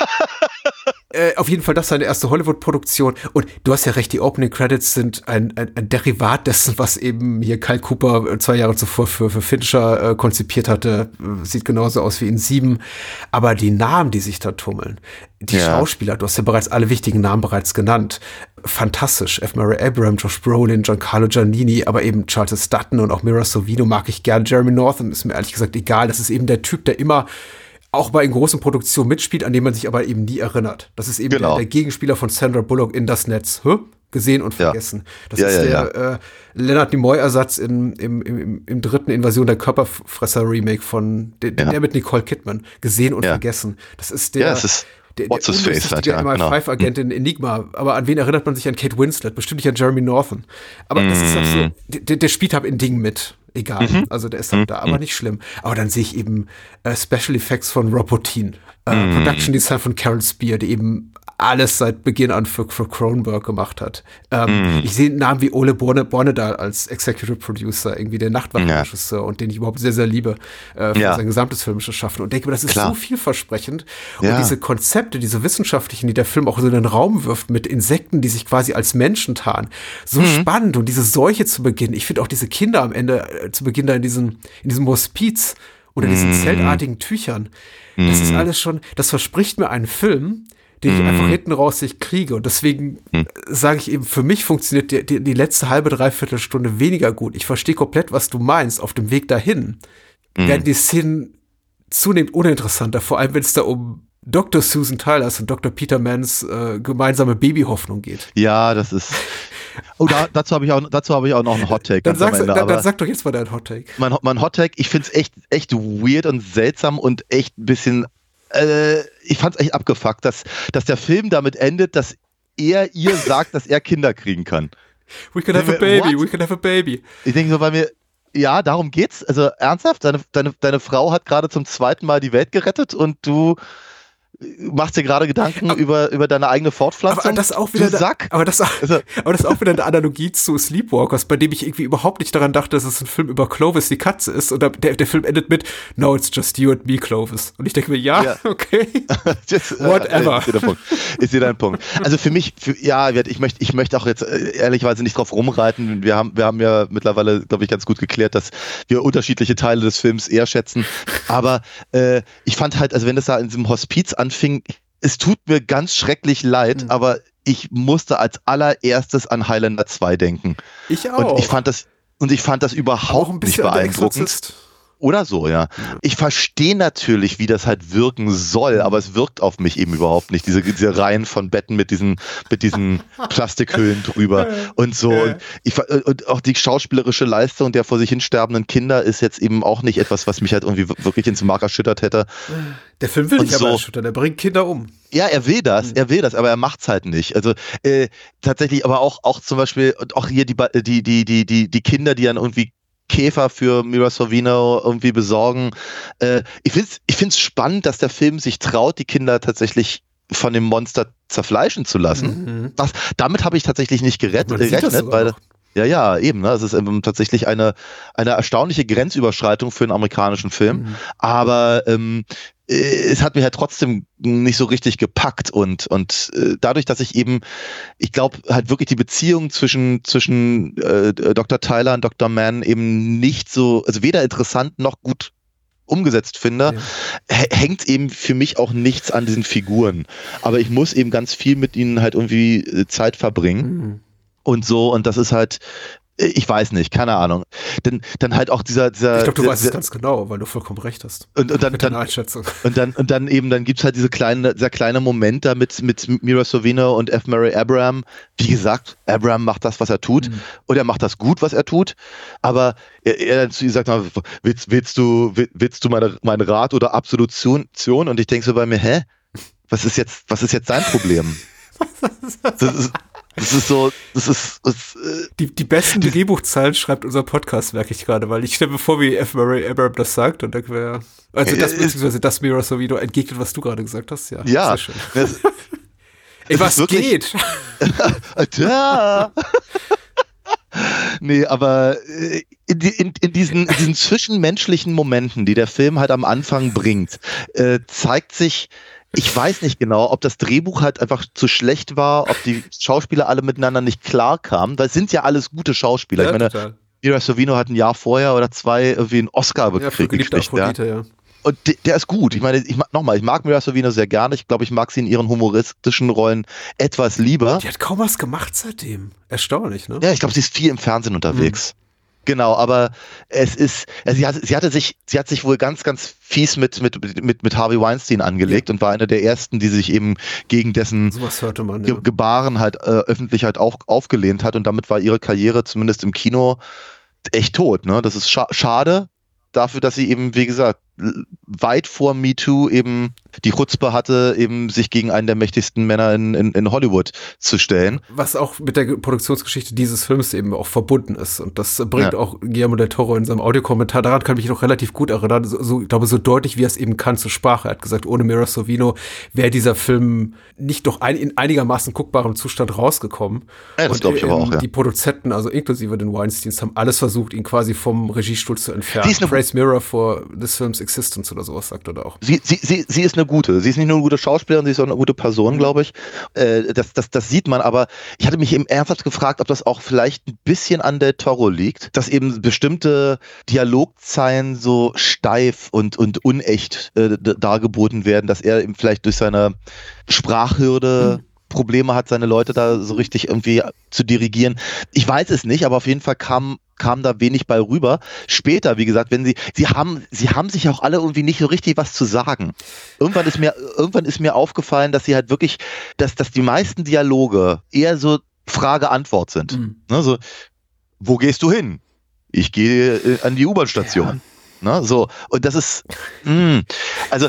äh, auf jeden Fall, das ist seine erste Hollywood-Produktion. Und du hast ja recht, die Opening Credits sind ein, ein, ein Derivat dessen, was eben hier Kyle Cooper zwei Jahre zuvor für, für Fincher äh, konzipiert hatte. Sieht genauso aus wie in Sieben. Aber die Namen, die sich da tummeln, die ja. Schauspieler, du hast ja bereits alle wichtigen Namen bereits genannt. Fantastisch. F. Murray Abraham, Josh Brolin, Giancarlo Giannini, aber eben Charles Dutton und auch Mira Sorvino mag ich gern. Jeremy Northam ist mir ehrlich gesagt egal. Das ist eben der Typ, der immer auch bei in großen Produktionen mitspielt, an dem man sich aber eben nie erinnert. Das ist eben genau. der, der Gegenspieler von Sandra Bullock in Das Netz. Hä? Gesehen und vergessen. Ja. Das ja, ist ja, der ja. Äh, Leonard Nimoy-Ersatz im, im, im, im dritten Invasion der Körperfresser-Remake von de, ja. der mit Nicole Kidman. Gesehen und ja. vergessen. Das ist der... Ja, es ist Der, der unlustige ja, M I fünf Agentin in Enigma. Aber an wen erinnert man sich? An Kate Winslet? Bestimmt nicht an Jeremy Northam. Aber mm. das ist auch so, der, der spielt halt in Dingen mit. Egal. Mhm. Also der ist halt mhm. da, aber nicht schlimm. Aber dann sehe ich eben äh, Special Effects von Rob Bottin. Äh, mhm. Production Design von Carol Spear, die eben alles seit Beginn an für, für Cronenberg gemacht hat. Ähm, mm. Ich sehe Namen wie Ole Borne, Bornedal als Executive Producer, irgendwie der Nachtwachen-Regisseur ja. und den ich überhaupt sehr, sehr liebe äh, für ja. sein gesamtes filmisches Schaffen. Und denke mir, das ist Klar. so vielversprechend. Und ja. diese Konzepte, diese wissenschaftlichen, die der Film auch so in den Raum wirft, mit Insekten, die sich quasi als Menschen tarnen, so mm. spannend. Und diese Seuche zu Beginn, ich finde auch diese Kinder am Ende äh, zu Beginn da in diesem, in diesem Hospiz oder diesen mm. zeltartigen Tüchern, mm. das ist alles schon, das verspricht mir einen Film, den ich mm. einfach hinten raus nicht kriege. Und deswegen mm. sage ich eben, für mich funktioniert die, die, die letzte halbe, dreiviertel Stunde weniger gut. Ich verstehe komplett, was du meinst. Auf dem Weg dahin mm. werden die Szenen zunehmend uninteressanter, vor allem wenn es da um Doktor Susan Tylers und Doktor Peter Manns äh, gemeinsame Babyhoffnung geht. Ja, das ist... Oh, da, dazu habe ich, hab ich auch noch einen Hot-Take. Dann, sagst, Ende, dann, dann sag doch jetzt mal deinen Hot-Take. Mein, mein Hot-Take, ich finde es echt, echt weird und seltsam und echt ein bisschen... Äh, ich fand es echt abgefuckt, dass, dass der Film damit endet, dass er ihr sagt, dass er Kinder kriegen kann. We can have a baby, we can have a baby. Ich denke so, weil mir... Ja, darum geht's. Also ernsthaft, deine, deine, deine Frau hat gerade zum zweiten Mal die Welt gerettet und du... machst dir gerade Gedanken aber, über, über deine eigene Fortpflanzung? Aber das auch wieder, Sack? Aber das, aber das ist auch wieder eine Analogie zu Sleepwalkers, bei dem ich irgendwie überhaupt nicht daran dachte, dass es ein Film über Clovis die Katze ist. Und der, der Film endet mit No, it's just you and me, Clovis. Und ich denke mir, ja, ja. okay. Just, Whatever. Ist wieder ist wieder ein Punkt. Also für mich, für, ja, ich möchte, ich möchte auch jetzt ehrlicherweise nicht drauf rumreiten. Wir haben, wir haben ja mittlerweile, glaube ich, ganz gut geklärt, dass wir unterschiedliche Teile des Films eher schätzen. Aber äh, ich fand halt, also wenn das da in diesem Hospiz anfing, es tut mir ganz schrecklich leid, mhm. aber ich musste als allererstes an Highlander zwei denken. Ich auch. Und ich fand das, und ich fand das überhaupt nicht beeindruckend. Oder so, ja. Ich verstehe natürlich, wie das halt wirken soll, aber es wirkt auf mich eben überhaupt nicht. Diese, diese Reihen von Betten mit diesen, mit diesen Plastikhüllen drüber und so. Und, ich, und auch die schauspielerische Leistung der vor sich hin sterbenden Kinder ist jetzt eben auch nicht etwas, was mich halt irgendwie wirklich ins Mark erschüttert hätte. Der Film will und nicht so. aber erschüttern, der bringt Kinder um. Ja, er will das, er will das, aber er macht's halt nicht. Also äh, tatsächlich, aber auch, auch zum Beispiel, auch hier die, die, die, die, die, die Kinder, die dann irgendwie Käfer für Mira Sorvino irgendwie besorgen. Äh, ich finde es ich find's spannend, dass der Film sich traut, die Kinder tatsächlich von dem Monster zerfleischen zu lassen. Mhm. Das, damit habe ich tatsächlich nicht gerett, gerechnet, weil noch. Ja, ja, eben. Ne? Es ist ähm, tatsächlich eine, eine erstaunliche Grenzüberschreitung für einen amerikanischen Film. Mhm. Aber ähm, es hat mich halt trotzdem nicht so richtig gepackt. Und, und äh, dadurch, dass ich eben, ich glaube, halt wirklich die Beziehung zwischen, zwischen äh, Doktor Tyler und Doktor Mann eben nicht so, also weder interessant noch gut umgesetzt finde, ja. hängt eben für mich auch nichts an diesen Figuren. Aber ich muss eben ganz viel mit ihnen halt irgendwie Zeit verbringen. Mhm. Und so, und das ist halt, ich weiß nicht, keine Ahnung. Denn dann halt auch dieser, dieser Ich glaube, du dieser, weißt es ganz genau, weil du vollkommen recht hast. Und, und dann, mit dann Einschätzung. Und dann, und dann eben, dann gibt's halt diese kleine, dieser kleine Moment da mit, mit Mira Sorvino und F. Murray Abraham. Wie gesagt, Abraham macht das, was er tut. Mhm. Und er macht das gut, was er tut. Aber er, er dann zu ihr sagt, willst, willst du, willst du meine, meinen Rat oder Absolution? Und ich denke so bei mir, hä? Was ist jetzt, was ist jetzt dein Problem? Das ist, Das ist so, das ist, das, äh, die, die besten Drehbuchzeilen schreibt unser Podcast, merke ich gerade, weil ich stelle mir vor, wie F. Murray Abraham das sagt und dann wäre, also das, äh, beziehungsweise das Mira Sorvino entgegnet, was du gerade gesagt hast, ja. Ja. Sehr schön. Das, Ey, was wirklich, geht? Ja. Nee, aber in, in, in, diesen, in diesen zwischenmenschlichen Momenten, die der Film halt am Anfang bringt, äh, zeigt sich, ich weiß nicht genau, ob das Drehbuch halt einfach zu schlecht war, ob die Schauspieler alle miteinander nicht klar kamen, weil es sind ja alles gute Schauspieler. Ja, ich meine, total. Mira Sorvino hat ein Jahr vorher oder zwei irgendwie einen Oscar gekriegt. Ja, ja. Und de, der ist gut. Ich meine, ich nochmal, ich mag Mira Sorvino sehr gerne. Ich glaube, ich mag sie in ihren humoristischen Rollen etwas lieber. Die hat kaum was gemacht seitdem. Erstaunlich, ne? Ja, ich glaube, sie ist viel im Fernsehen unterwegs. Mhm. Genau, aber es ist, also sie, hat, sie hatte sich, sie hat sich wohl ganz, ganz fies mit, mit, mit, mit Harvey Weinstein angelegt ja. und war eine der ersten, die sich eben gegen dessen Sowas hörte man, ja. Ge- Gebaren halt äh, öffentlich halt auch aufgelehnt hat und damit war ihre Karriere zumindest im Kino echt tot, ne? Das ist scha- schade dafür, dass sie eben, wie gesagt, weit vor MeToo eben die Chutzpe hatte, eben sich gegen einen der mächtigsten Männer in, in, in Hollywood zu stellen. Was auch mit der Produktionsgeschichte dieses Films eben auch verbunden ist. Und das bringt ja. auch Guillermo del Toro in seinem Audiokommentar, daran kann ich mich noch relativ gut erinnern, so, so, ich glaube, so deutlich, wie er es eben kann, zur Sprache. Er hat gesagt, ohne Mira Sorvino wäre dieser Film nicht doch ein, in einigermaßen guckbarem Zustand rausgekommen. Ja, das glaube ich aber auch, ja. Die Produzenten, also inklusive den Weinsteins, haben alles versucht, ihn quasi vom Regiestuhl zu entfernen. Praise Mira for this film's existence oder sowas, sagt er da auch. Sie, sie, sie, sie ist eine gute. Sie ist nicht nur eine gute Schauspielerin, sie ist auch eine gute Person, glaube ich. Äh, das, das, das sieht man, aber ich hatte mich eben ernsthaft gefragt, ob das auch vielleicht ein bisschen an Del Toro liegt, dass eben bestimmte Dialogzeilen so steif und, und unecht äh, dargeboten werden, dass er eben vielleicht durch seine Sprachhürde mhm. Probleme hat, seine Leute da so richtig irgendwie zu dirigieren. Ich weiß es nicht, aber auf jeden Fall kam kam da wenig bei rüber. Später, wie gesagt, wenn sie, sie haben, sie haben sich auch alle irgendwie nicht so richtig was zu sagen. Irgendwann ist mir, irgendwann ist mir aufgefallen, dass sie halt wirklich, dass, dass die meisten Dialoge eher so Frage-Antwort sind. Mhm. Ne, so, wo gehst du hin? Ich gehe an die U-Bahn-Station. Ja. Ne, so. Und das ist, mh, also,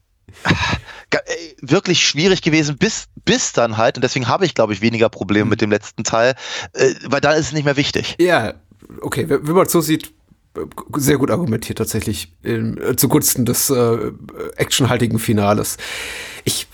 wirklich schwierig gewesen, bis, bis dann halt, und deswegen habe ich, glaube ich, weniger Probleme mit dem letzten Teil, äh, weil da ist es nicht mehr wichtig. Ja, okay, wenn man es so sieht, sehr gut argumentiert tatsächlich in, äh, zugunsten des äh, actionhaltigen Finales. Ich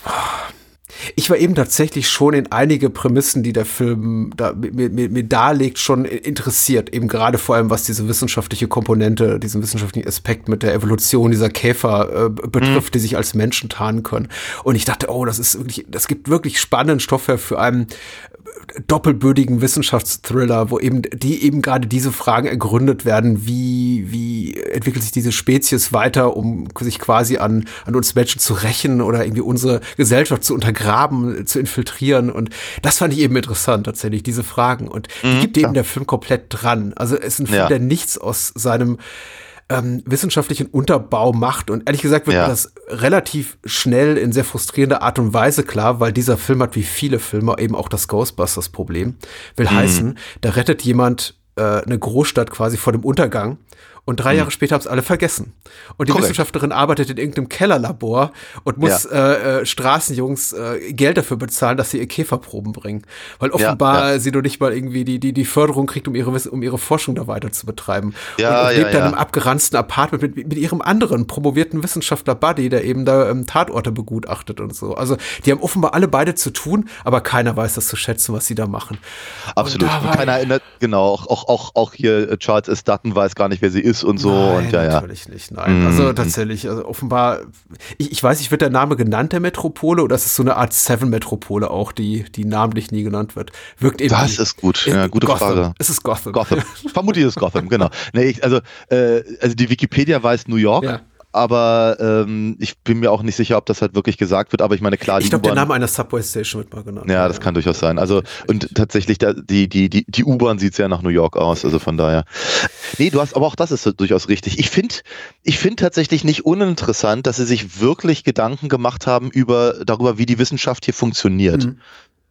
Ich war eben tatsächlich schon in einige Prämissen, die der Film da, mir, mir, mir darlegt, schon interessiert. Eben gerade vor allem, was diese wissenschaftliche Komponente, diesen wissenschaftlichen Aspekt mit der Evolution dieser Käfer äh, betrifft, mhm. die sich als Menschen tarnen können. Und ich dachte, oh, das ist wirklich, das gibt wirklich spannenden Stoff für einen doppelbödigen Wissenschaftsthriller, wo eben die eben gerade diese Fragen ergründet werden, wie wie entwickelt sich diese Spezies weiter, um sich quasi an an uns Menschen zu rächen oder irgendwie unsere Gesellschaft zu untergraben, zu infiltrieren, und das fand ich eben interessant tatsächlich, diese Fragen, und die mhm, gibt eben ja. der Film komplett dran. Also es ist ein Film, ja. der nichts aus seinem Ähm, wissenschaftlichen Unterbau macht, und ehrlich gesagt wird ja. mir das relativ schnell in sehr frustrierender Art und Weise klar, weil dieser Film hat wie viele Filme eben auch das Ghostbusters-Problem. Will mhm. heißen, da rettet jemand äh, eine Großstadt quasi vor dem Untergang, und drei mhm. Jahre später haben es alle vergessen. Und die Korrekt. Wissenschaftlerin arbeitet in irgendeinem Kellerlabor und muss ja. äh, äh, Straßenjungs äh, Geld dafür bezahlen, dass sie ihr Käferproben bringen. Weil offenbar ja, ja. sie noch nicht mal irgendwie die, die, die Förderung kriegt, um ihre, um ihre Forschung da weiter zu betreiben. Ja, und, und ja, lebt dann ja. im abgeranzten Apartment mit, mit ihrem anderen promovierten Wissenschaftler Buddy, der eben da ähm, Tatorte begutachtet und so. Also die haben offenbar alle beide zu tun, aber keiner weiß das zu schätzen, was sie da machen. Absolut. Und, und keiner erinnert, genau, auch, auch, auch hier Charles S. Dutton weiß gar nicht, wer sie ist und so. Nein, und ja, natürlich ja. nicht, nein. Also mm. tatsächlich, also offenbar, ich, ich weiß nicht, wird der Name genannt, der Metropole, oder ist es so eine Art Seven-Metropole auch, die, die namentlich nie genannt wird? Wirkt eben. Das ist gut, ja, gute Gotham. Frage. Es ist Gotham. Gotham. Vermutlich ist es Gotham, genau. Nee, ich, also, äh, also die Wikipedia weiß New York. Ja. Aber ähm, ich bin mir auch nicht sicher, ob das halt wirklich gesagt wird. Aber ich meine, klar, die Ich glaube, der Name einer Subway Station wird mal genannt. Ja, das kann durchaus sein. Also, und tatsächlich, da, die, die, die, die U-Bahn sieht sehr nach New York aus. Also von daher. Nee, du hast, aber auch das ist durchaus richtig. Ich finde ich finde tatsächlich nicht uninteressant, dass sie sich wirklich Gedanken gemacht haben über darüber, wie die Wissenschaft hier funktioniert. Mhm.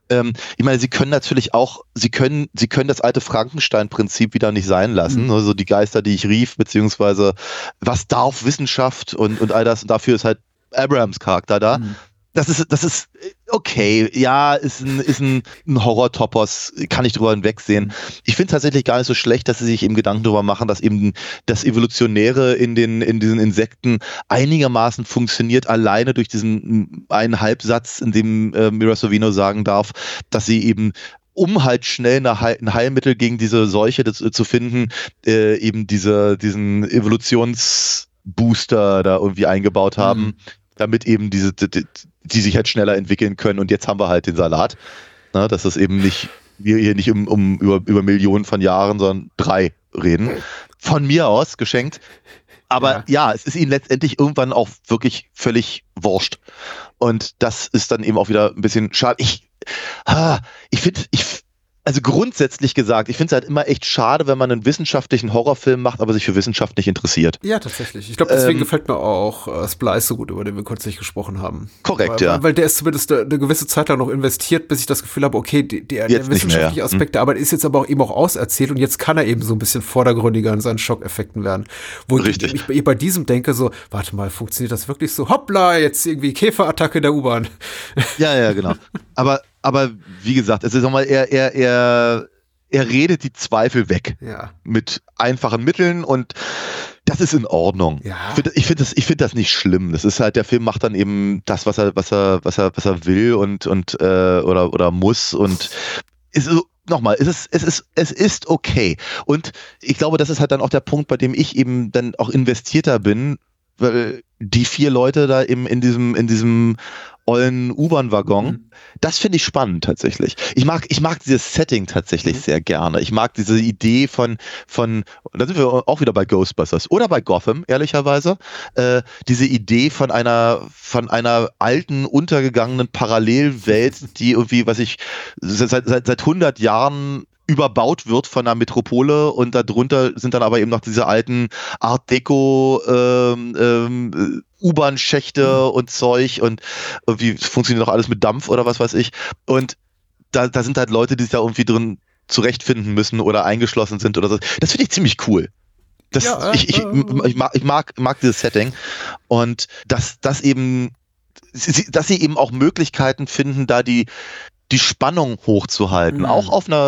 Ich meine, sie können natürlich auch, sie können, sie können das alte Frankenstein-Prinzip wieder nicht sein lassen. Mhm. Also die Geister, die ich rief, beziehungsweise was darf Wissenschaft und, und all das. Und dafür ist halt Abrahams Charakter da. Mhm. Das ist, das ist okay. Ja, ist ein, ist ein, ein Horror-Topos, kann ich drüber hinwegsehen. Ich finde tatsächlich gar nicht so schlecht, dass sie sich eben Gedanken darüber machen, dass eben das Evolutionäre in den, in diesen Insekten einigermaßen funktioniert, alleine durch diesen einen Halbsatz, in dem äh, Mira Sorvino sagen darf, dass sie eben, um halt schnell eine Heil- ein Heilmittel gegen diese Seuche das, zu finden, äh, eben diese, diesen Evolutionsbooster da irgendwie eingebaut haben. Mhm. Damit eben diese, die, die sich halt schneller entwickeln können, und jetzt haben wir halt den Salat. Na, dass das eben nicht, wir hier nicht um, um über, über Millionen von Jahren, sondern drei reden. Von mir aus geschenkt. Aber ja. ja, es ist ihnen letztendlich irgendwann auch wirklich völlig wurscht. Und das ist dann eben auch wieder ein bisschen schade. Ich, ich finde, ich Also grundsätzlich gesagt, ich finde es halt immer echt schade, wenn man einen wissenschaftlichen Horrorfilm macht, aber sich für Wissenschaft nicht interessiert. Ja, tatsächlich. Ich glaube, deswegen ähm, gefällt mir auch äh, Splice so gut, über den wir kürzlich gesprochen haben. Korrekt, weil, ja. Weil der ist zumindest eine, eine gewisse Zeit lang noch investiert, bis ich das Gefühl habe, okay, die, die, der wissenschaftliche mehr, ja. Aspekt der Arbeit ist jetzt aber auch eben auch auserzählt, und jetzt kann er eben so ein bisschen vordergründiger in seinen Schockeffekten werden. Wo Richtig. ich, ich bei diesem denke so, warte mal, funktioniert das wirklich so? Hoppla, jetzt irgendwie Käferattacke der U-Bahn. Ja, ja, genau. Aber Aber wie gesagt, es ist nochmal, er, er, er, er redet die Zweifel weg. Ja. Mit einfachen Mitteln, und das ist in Ordnung. Ja. Ich finde ich find das, ich find das nicht schlimm. Das ist halt, der Film macht dann eben das, was er, was er, was er, was er will und, und äh, oder, oder muss, und ist so. Nochmal, es ist, es ist, es ist okay. Und ich glaube, das ist halt dann auch der Punkt, bei dem ich eben dann auch investierter bin, weil die vier Leute da eben in diesem, in diesem ollen U-Bahn-Waggon, mhm. das finde ich spannend tatsächlich. Ich mag, ich mag dieses Setting tatsächlich mhm. sehr gerne. Ich mag diese Idee von, von, da sind wir auch wieder bei Ghostbusters oder bei Gotham, ehrlicherweise, äh, diese Idee von einer, von einer alten, untergegangenen Parallelwelt, die irgendwie, was ich, seit, seit, seit hundert Jahren überbaut wird von einer Metropole, und darunter sind dann aber eben noch diese alten Art Deco ähm, ähm, U-Bahn-Schächte mhm. und Zeug, und irgendwie funktioniert noch alles mit Dampf oder was weiß ich, und da, da sind halt Leute, die sich da irgendwie drin zurechtfinden müssen oder eingeschlossen sind oder so. Das finde ich ziemlich cool. Das, ja, ich, ich, ich, mag, ich mag, mag dieses Setting, und dass, dass eben dass sie eben auch Möglichkeiten finden, da die die Spannung hochzuhalten, mhm. auch auf einer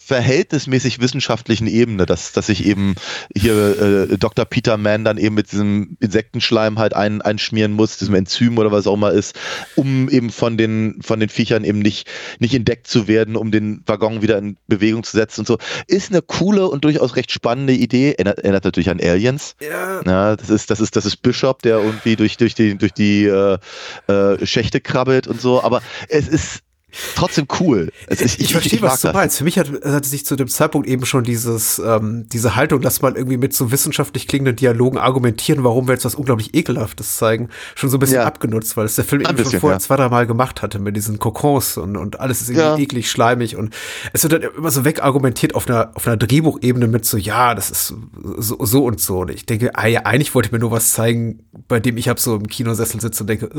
verhältnismäßig wissenschaftlichen Ebene, dass, dass sich eben hier äh, Doktor Peter Mann dann eben mit diesem Insektenschleim halt ein, einschmieren muss, diesem Enzym oder was auch immer ist, um eben von den, von den Viechern eben nicht, nicht entdeckt zu werden, um den Waggon wieder in Bewegung zu setzen und so. Ist eine coole und durchaus recht spannende Idee. Erinnert, erinnert natürlich an Aliens. Ja. Ja, das ist, das ist, das ist Bishop, der irgendwie durch, durch die, durch die äh, äh, Schächte krabbelt und so, aber es ist trotzdem cool. Also ich, ich, ich verstehe, ich was du meinst. Für mich hat, hat sich zu dem Zeitpunkt eben schon dieses, ähm, diese Haltung, dass man irgendwie mit so wissenschaftlich klingenden Dialogen argumentieren, warum wir jetzt was unglaublich Ekelhaftes zeigen, schon so ein bisschen ja. abgenutzt, weil es der Film ein eben bisschen, schon vorher ja. zwei, drei Mal gemacht hatte mit diesen Kokons und, und alles ist irgendwie ja. eklig, schleimig und es wird dann immer so wegargumentiert auf einer, auf einer Drehbuchebene mit so, ja, das ist so, so und so. Und ich denke, ah, ja, eigentlich wollte ich mir nur was zeigen, bei dem ich hab so im Kinosessel sitze und denke,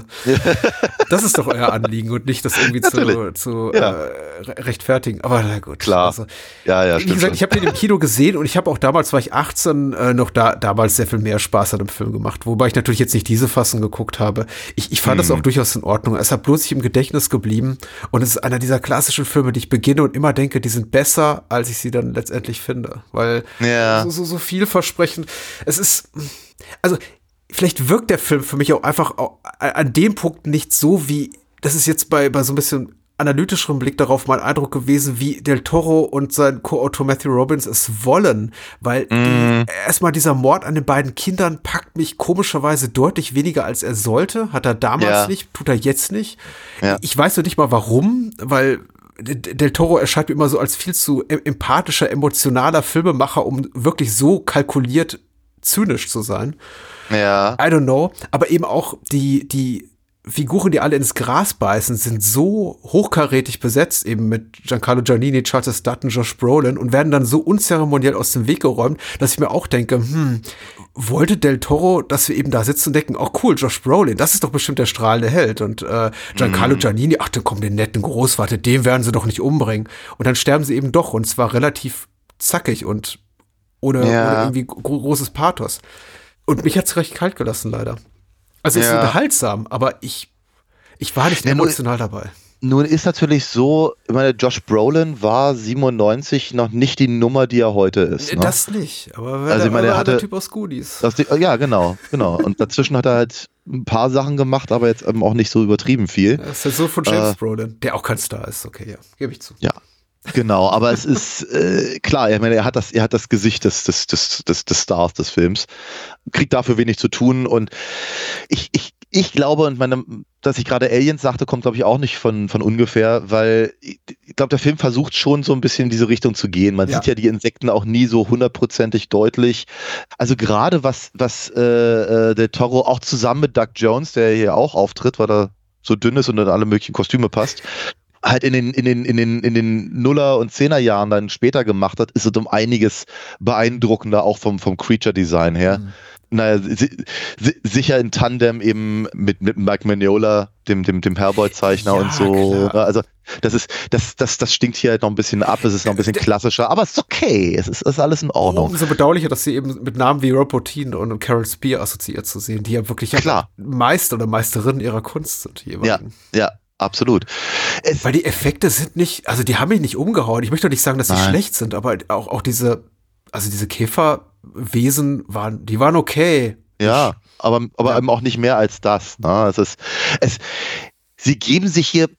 das ist doch euer Anliegen und nicht das irgendwie zu, zu ja. äh, rechtfertigen. Aber na gut. Klar. Also, ja, ja, wie gesagt, schon. Ich habe den im Kino gesehen und ich habe auch damals, war ich achtzehn, äh, noch da damals sehr viel mehr Spaß an dem Film gemacht. Wobei ich natürlich jetzt nicht diese Fassung geguckt habe. Ich, ich fand hm. das auch durchaus in Ordnung. Es hat bloß sich im Gedächtnis geblieben und es ist einer dieser klassischen Filme, die ich beginne und immer denke, die sind besser, als ich sie dann letztendlich finde. Weil ja. so, so, so vielversprechend. Es ist, also vielleicht wirkt der Film für mich auch einfach auch an dem Punkt nicht so wie, das ist jetzt bei, bei so ein bisschen analytischerem Blick darauf mein Eindruck gewesen, wie Del Toro und sein Co-Autor Matthew Robbins es wollen, weil mm. die, erstmal dieser Mord an den beiden Kindern packt mich komischerweise deutlich weniger, als er sollte, hat er damals ja. nicht, tut er jetzt nicht. Ja. Ich weiß noch nicht mal warum, weil Del Toro erscheint mir immer so als viel zu empathischer, emotionaler Filmemacher, um wirklich so kalkuliert zynisch zu sein. Ja. I don't know, aber eben auch die, die Figuren, die alle ins Gras beißen, sind so hochkarätig besetzt, eben mit Giancarlo Giannini, Charles Dutton, Josh Brolin und werden dann so unzeremoniell aus dem Weg geräumt, dass ich mir auch denke, hm, wollte Del Toro, dass wir eben da sitzen und denken, oh cool, Josh Brolin, das ist doch bestimmt der strahlende Held und äh, Giancarlo mm. Giannini, ach, dann kommt den netten Großvater, den werden sie doch nicht umbringen und dann sterben sie eben doch und zwar relativ zackig und ohne, ja. ohne irgendwie gro- großes Pathos. Und mich hat's recht kalt gelassen, leider. Also es ja. ist unterhaltsam, aber ich, ich war nicht ja, emotional nun, dabei. Nun ist natürlich so, ich meine, Josh Brolin war siebenundneunzig noch nicht die Nummer, die er heute ist. Ne? Das nicht, aber wer also, ich meine, er hatte, der Typ aus Goodies. Das, ja, genau, genau. Und dazwischen hat er halt ein paar Sachen gemacht, aber jetzt eben auch nicht so übertrieben viel. Das ist halt so von James äh, Brolin, der auch kein Star ist, okay, ja, gebe ich zu. Ja. Genau, aber es ist äh, klar, ich meine, er hat das, er hat das Gesicht des, des, des, des, des Stars des Films, kriegt dafür wenig zu tun und ich, ich, ich glaube, und meine, dass ich gerade Aliens sagte, kommt glaube ich auch nicht von, von ungefähr, weil ich, ich glaube, der Film versucht schon so ein bisschen in diese Richtung zu gehen. Man ja. sieht ja die Insekten auch nie so hundertprozentig deutlich. Also gerade was, was äh, Del Toro auch zusammen mit Doug Jones, der hier auch auftritt, weil er so dünn ist und in alle möglichen Kostüme passt, halt in den, in den, in den, in den Nuller- und Zehner-Jahren dann später gemacht hat, ist es um einiges beeindruckender, auch vom, vom Creature-Design her. Mhm. Naja, si- si- sicher in Tandem eben mit, mit Mike Mignola, dem, dem, dem Hellboy-Zeichner ja, und so. Klar. Also, das ist, das, das, das stinkt hier halt noch ein bisschen ab, es ist noch ein bisschen klassischer, aber es ist okay, es ist, es ist alles in Ordnung. Umso bedauerlicher, dass sie eben mit Namen wie Rob Bottin und Carol Spear assoziiert zu sehen, die ja wirklich klar. Meister oder Meisterinnen ihrer Kunst sind. Hier ja, ja. Absolut. Es Weil die Effekte sind nicht, also die haben mich nicht umgehauen. Ich möchte doch nicht sagen, dass sie Nein. schlecht sind, aber auch, auch diese, also diese Käferwesen waren, die waren okay. Ja, aber, aber ja. eben auch nicht mehr als das. Ne? Es ist, es, sie geben sich hier,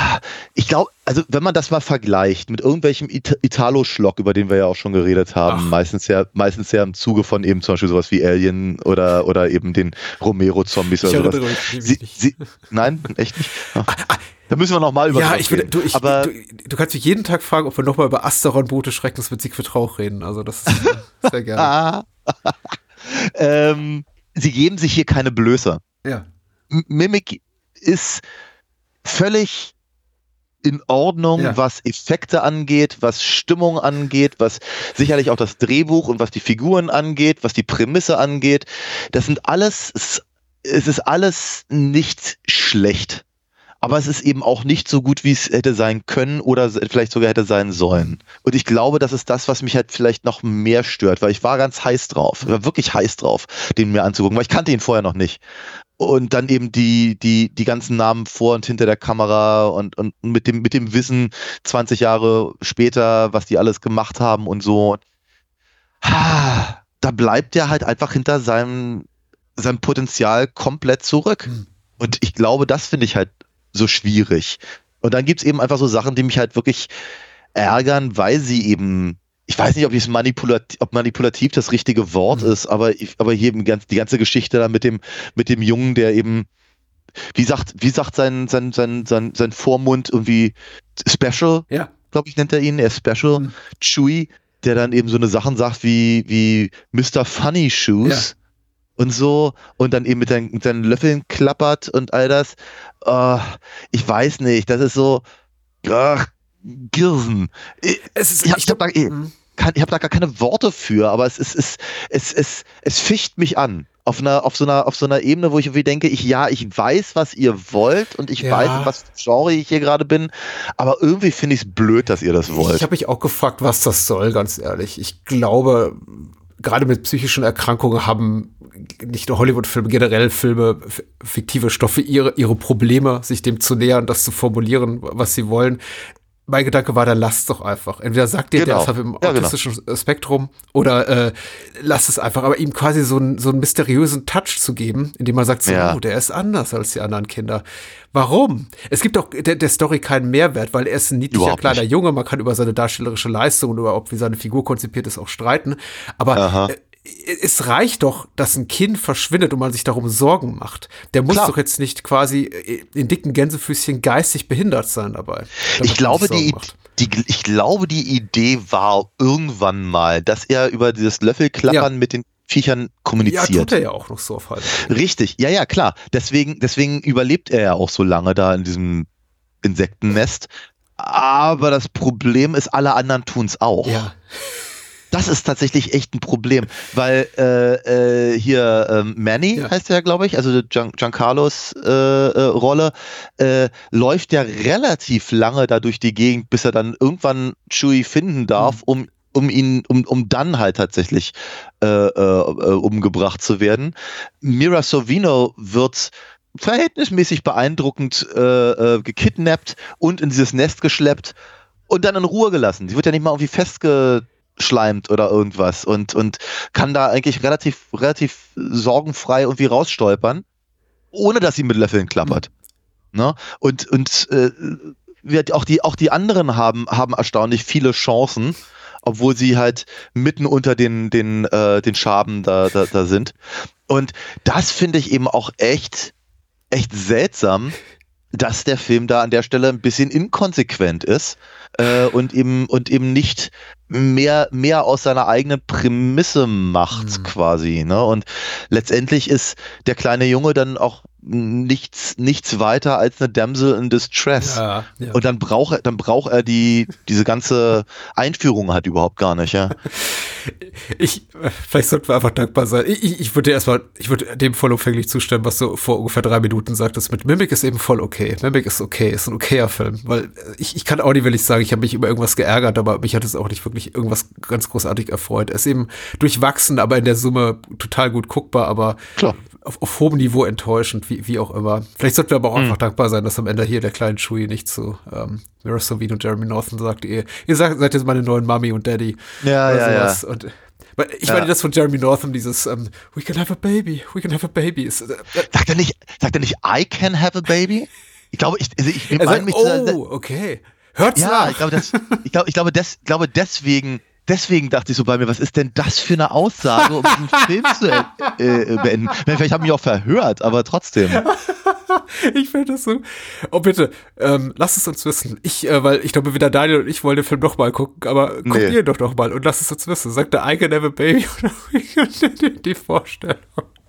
ich glaube, also wenn man das mal vergleicht mit irgendwelchem It- Italo-Schlock, über den wir ja auch schon geredet haben, Ach. meistens ja, meistens ja im Zuge von eben zum Beispiel sowas wie Alien oder, oder eben den Romero-Zombies oder sowas. Sie, sie, nein, echt nicht. Da müssen wir nochmal über ja, ich würde, du, ich, aber du, du kannst mich jeden Tag fragen, ob wir nochmal über Asteron, Boote, Schreckens mit Siegfried Rauch reden. Also das ist sehr gerne. ähm, sie geben sich hier keine Blöße. Ja. M- Mimic ist völlig in Ordnung, ja. was Effekte angeht, was Stimmung angeht, was sicherlich auch das Drehbuch und was die Figuren angeht, was die Prämisse angeht. Das sind alles, es ist alles nicht schlecht. aber es ist eben auch nicht so gut, wie es hätte sein können oder vielleicht sogar hätte sein sollen. Und ich glaube, das ist das, was mich halt vielleicht noch mehr stört, weil ich war ganz heiß drauf, ich war wirklich heiß drauf, den mir anzugucken, weil ich kannte ihn vorher noch nicht. Und dann eben die, die, die ganzen Namen vor und hinter der Kamera und, und mit dem, mit dem Wissen zwanzig Jahre später, was die alles gemacht haben und so. Da bleibt er halt einfach hinter seinem, seinem Potenzial komplett zurück. Hm. Und ich glaube, das finde ich halt so schwierig. Und dann gibt's eben einfach so Sachen, die mich halt wirklich ärgern, weil sie eben, ich weiß nicht, ob, manipulativ, ob manipulativ das richtige Wort mhm. ist, aber, ich, aber hier eben ganz, die ganze Geschichte da mit dem, mit dem Jungen, der eben, wie sagt, wie sagt sein, sein, sein, sein, sein Vormund irgendwie Special, ja. glaube ich, nennt er ihn, er ist Special, mhm. Chewie, der dann eben so eine Sachen sagt wie, wie Mister Funny Shoes. Ja. Und so, und dann eben mit seinen, mit seinen Löffeln klappert und all das. Uh, ich weiß nicht, das ist so, ach, Girsen. Ich, es ist, ich, ich, ich habe da, ich, ich hab da gar keine Worte für, aber es ist, es, es, es, es ficht mich an. Auf einer, auf so einer, auf so einer Ebene, wo ich irgendwie denke, ich, ja, ich weiß, was ihr wollt und ich ja. weiß, in was für Genre ich hier gerade bin, aber irgendwie finde ich es blöd, dass ihr das wollt. Ich habe mich auch gefragt, was das soll, ganz ehrlich. Ich glaube, gerade mit psychischen Erkrankungen haben nicht nur Hollywood-Filme, generell Filme, fiktive Stoffe, ihre, ihre Probleme, sich dem zu nähern, das zu formulieren, was sie wollen. Mein Gedanke war, dann lasst doch einfach. Entweder sagt ihr, genau. der ist im ja, autistischen genau. Spektrum oder äh, lasst es einfach. Aber ihm quasi so, ein, so einen mysteriösen Touch zu geben, indem man sagt, so, ja. oh, der ist anders als die anderen Kinder. Warum? Es gibt doch der, der Story keinen Mehrwert, weil er ist ein niedlicher Überhaupt kleiner nicht. Junge. Man kann über seine darstellerische Leistung und überhaupt, wie seine Figur konzipiert ist, auch streiten. Aber äh, es reicht doch, dass ein Kind verschwindet und man sich darum Sorgen macht. Der muss Klar. doch jetzt nicht quasi in dicken Gänsefüßchen geistig behindert sein dabei. Ich glaube, die, die, ich glaube, die Idee war irgendwann mal, dass er über dieses Löffelklappern ja. mit den Viechern kommuniziert. Ja, tut er ja auch noch so auf halb. Richtig, ja, ja, klar. Deswegen, deswegen überlebt er ja auch so lange da in diesem Insektennest. Aber das Problem ist, alle anderen tun's auch. Ja. Das ist tatsächlich echt ein Problem, weil äh, äh, hier äh, Manny ja. heißt er, glaube ich, also Gian, Giancarlos äh, äh, Rolle, äh, läuft ja relativ lange da durch die Gegend, bis er dann irgendwann Chewie finden darf, mhm. um um ihn, um, um dann halt tatsächlich äh, äh, umgebracht zu werden. Mira Sorvino wird verhältnismäßig beeindruckend äh, äh, gekidnappt und in dieses Nest geschleppt und dann in Ruhe gelassen. Sie wird ja nicht mal irgendwie festge schleimt oder irgendwas und, und kann da eigentlich relativ, relativ sorgenfrei irgendwie rausstolpern, ohne dass sie mit Löffeln klappert. Mhm. Ne? Und, und äh, auch, die, auch die anderen haben, haben erstaunlich viele Chancen, obwohl sie halt mitten unter den, den, äh, den Schaben da, da, da sind. Und das finde ich eben auch echt, echt seltsam, dass der Film da an der Stelle ein bisschen inkonsequent ist äh, und eben und eben nicht mehr mehr aus seiner eigenen Prämisse macht mhm. quasi, ne? Und letztendlich ist der kleine Junge dann auch nichts nichts weiter als eine Damsel in Distress. Ja, ja. Und dann braucht er dann braucht er die diese ganze Einführung halt überhaupt gar nicht, ja. Ich, vielleicht sollten wir einfach dankbar sein. Ich, ich würde erstmal, ich würde dem vollumfänglich zustimmen, was du vor ungefähr drei Minuten sagtest. Mit Mimic ist eben voll okay. Mimic ist okay, ist ein okayer Film. Weil ich, ich kann auch nicht wirklich sagen, ich habe mich über irgendwas geärgert, aber mich hat es auch nicht wirklich irgendwas ganz großartig erfreut. Er ist eben durchwachsen, aber in der Summe total gut guckbar, aber Klar. Auf, auf hohem Niveau enttäuschend, wie, wie auch immer. Vielleicht sollten wir aber auch mhm. einfach dankbar sein, dass am Ende hier der kleine Chewie nicht zu ähm, Mira Sorvino und Jeremy Northam sagt, ihr, ihr sagt, seid jetzt meine neuen Mami und Daddy. Ja, ja, sowas. ja. Und ich ja. meine, das von Jeremy Northam, dieses um, We can have a baby, we can have a baby. Ist, äh, sagt er nicht, sagt er nicht, I can have a baby? Ich glaube, ich, also ich, ich meine mich. Oh, okay. Hört's ja, nach. ich glaube, das, ich glaube, ich glaube, des, glaube deswegen, deswegen dachte ich so bei mir, was ist denn das für eine Aussage, um diesen Film zu äh, äh, beenden? Vielleicht habe ich mich auch verhört, aber trotzdem. Ich finde das so. Oh, bitte, ähm, lasst es uns wissen. Ich, äh, weil ich glaube, weder Daniel und ich wollen den Film noch mal gucken, aber guckt nee. ihr doch noch mal und lasst es uns wissen. Sagt der I can have a baby oder die, die Vorstellung.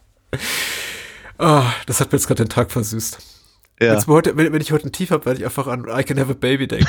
Oh, das hat mir jetzt gerade den Tag versüßt. Ja. Jetzt, heute, wenn, wenn ich heute ein Tief habe, werde ich einfach an I can have a baby denken.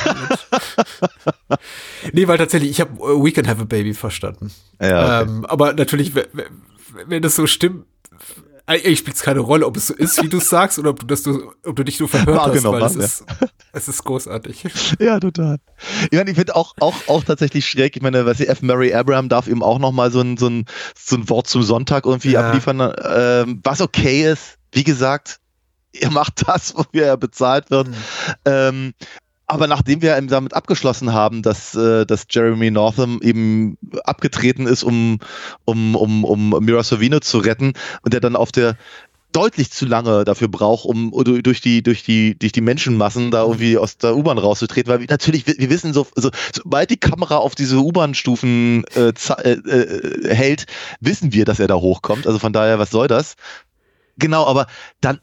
Nee, weil tatsächlich, ich habe We can have a baby verstanden. Ja, okay. ähm, aber natürlich, wenn, wenn das so stimmt, Eigentlich spielt es keine Rolle, ob es so ist, wie du es sagst, oder ob du, dass du, ob du dich nur verhört hast, weil es ist, es ist großartig. Ja, total. Ich meine, ich finde auch, auch, auch tatsächlich schräg, ich meine, was ich, F. Murray Abraham darf eben auch nochmal so ein, so, ein, so ein Wort zum Sonntag irgendwie ja. abliefern, ähm, was okay ist, wie gesagt, er macht das, wofür er bezahlt wird. Mhm. Ähm, Aber nachdem wir damit abgeschlossen haben, dass, äh, dass Jeremy Northam eben abgetreten ist, um, um, um, um Mira Sorvino zu retten und der dann auf der deutlich zu lange dafür braucht, um durch die, durch die, durch die Menschenmassen da irgendwie aus der U-Bahn rauszutreten, weil wir natürlich, wir wissen, so, so, sobald die Kamera auf diese U-Bahn-Stufen äh, äh, hält, wissen wir, dass er da hochkommt. Also von daher, was soll das? Genau, aber dann,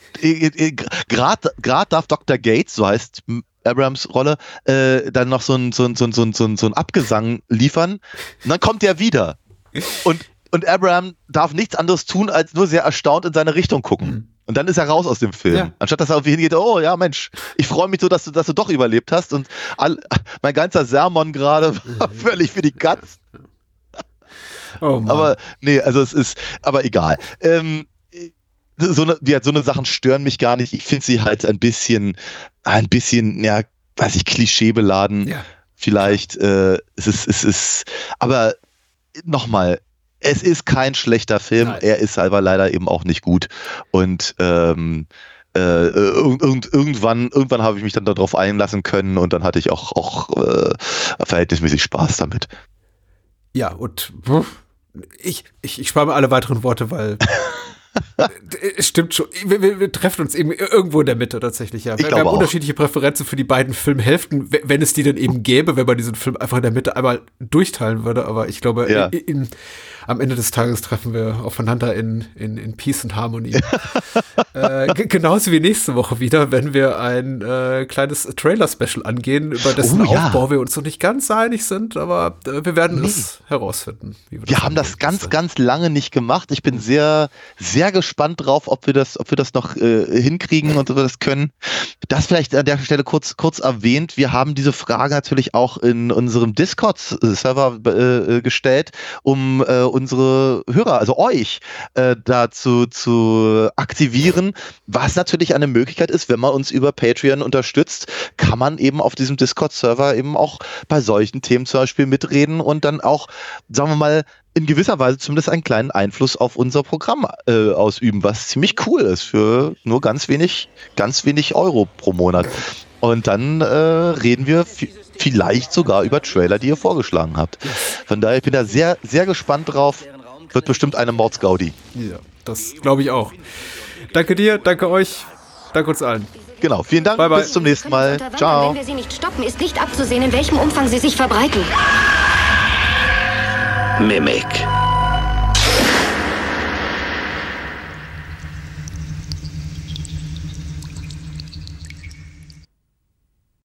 gerade gerade darf Doktor Gates, so heißt Abrams Rolle, äh, dann noch so ein, so ein, so ein, so ein, so ein, so ein Abgesang liefern. Und dann kommt er wieder. Und, und Abraham darf nichts anderes tun, als nur sehr erstaunt in seine Richtung gucken. Mhm. Und dann ist er raus aus dem Film. Ja. Anstatt dass er irgendwie hingeht, oh ja, Mensch, ich freue mich so, dass du, dass du doch überlebt hast. Und all, mein ganzer Sermon gerade war völlig für die Katz. Oh Mann. Aber nee, also es ist, aber egal. Ähm, So eine, ja, so eine Sachen stören mich gar nicht. Ich finde sie halt ein bisschen, ein bisschen, ja, weiß ich, klischeebeladen. Ja. Vielleicht, äh, es ist, es ist, aber nochmal, es ist kein schlechter Film. Nein. Er ist aber leider eben auch nicht gut. Und ähm, äh, irgend, irgendwann, irgendwann habe ich mich dann darauf einlassen können und dann hatte ich auch, auch äh, verhältnismäßig Spaß damit. Ja, und ich, ich, ich spare mir alle weiteren Worte, weil es stimmt schon. Wir, wir, wir treffen uns eben irgendwo in der Mitte tatsächlich, ja. Wir, wir haben auch unterschiedliche Präferenzen für die beiden Filmhälften, wenn es die denn eben gäbe, wenn man diesen Film einfach in der Mitte einmal durchteilen würde. Aber ich glaube, ja. in, in, am Ende des Tages treffen wir aufeinander in, in, in Peace und Harmony. äh, g- genauso wie nächste Woche wieder, wenn wir ein äh, kleines Trailer-Special angehen, über dessen oh, ja. Aufbau wir uns noch nicht ganz einig sind, aber äh, wir werden nee. es herausfinden. Wie wir wir haben das ganz, ist. ganz lange nicht gemacht. Ich bin sehr, sehr gespannt drauf, ob wir das, ob wir das noch äh, hinkriegen und ob wir das können. Das vielleicht an der Stelle kurz, kurz erwähnt. Wir haben diese Frage natürlich auch in unserem Discord-Server äh, gestellt, um äh, unsere Hörer, also euch, äh, dazu zu aktivieren, was natürlich eine Möglichkeit ist, wenn man uns über Patreon unterstützt, kann man eben auf diesem Discord-Server eben auch bei solchen Themen zum Beispiel mitreden und dann auch, sagen wir mal, in gewisser Weise zumindest einen kleinen Einfluss auf unser Programm äh, ausüben, was ziemlich cool ist für nur ganz wenig, ganz wenig Euro pro Monat. Und dann äh, reden wir f- vielleicht sogar über Trailer, die ihr vorgeschlagen habt. Von daher, ich bin da sehr, sehr gespannt drauf. Wird bestimmt eine Mordsgaudi. Ja, das glaube ich auch. Danke dir, danke euch, danke uns allen. Genau, vielen Dank, bye, bye. Bis zum nächsten Mal. Ciao. Wenn wir sie nicht stoppen, ist nicht abzusehen, in welchem Umfang sie sich verbreiten. Mimic.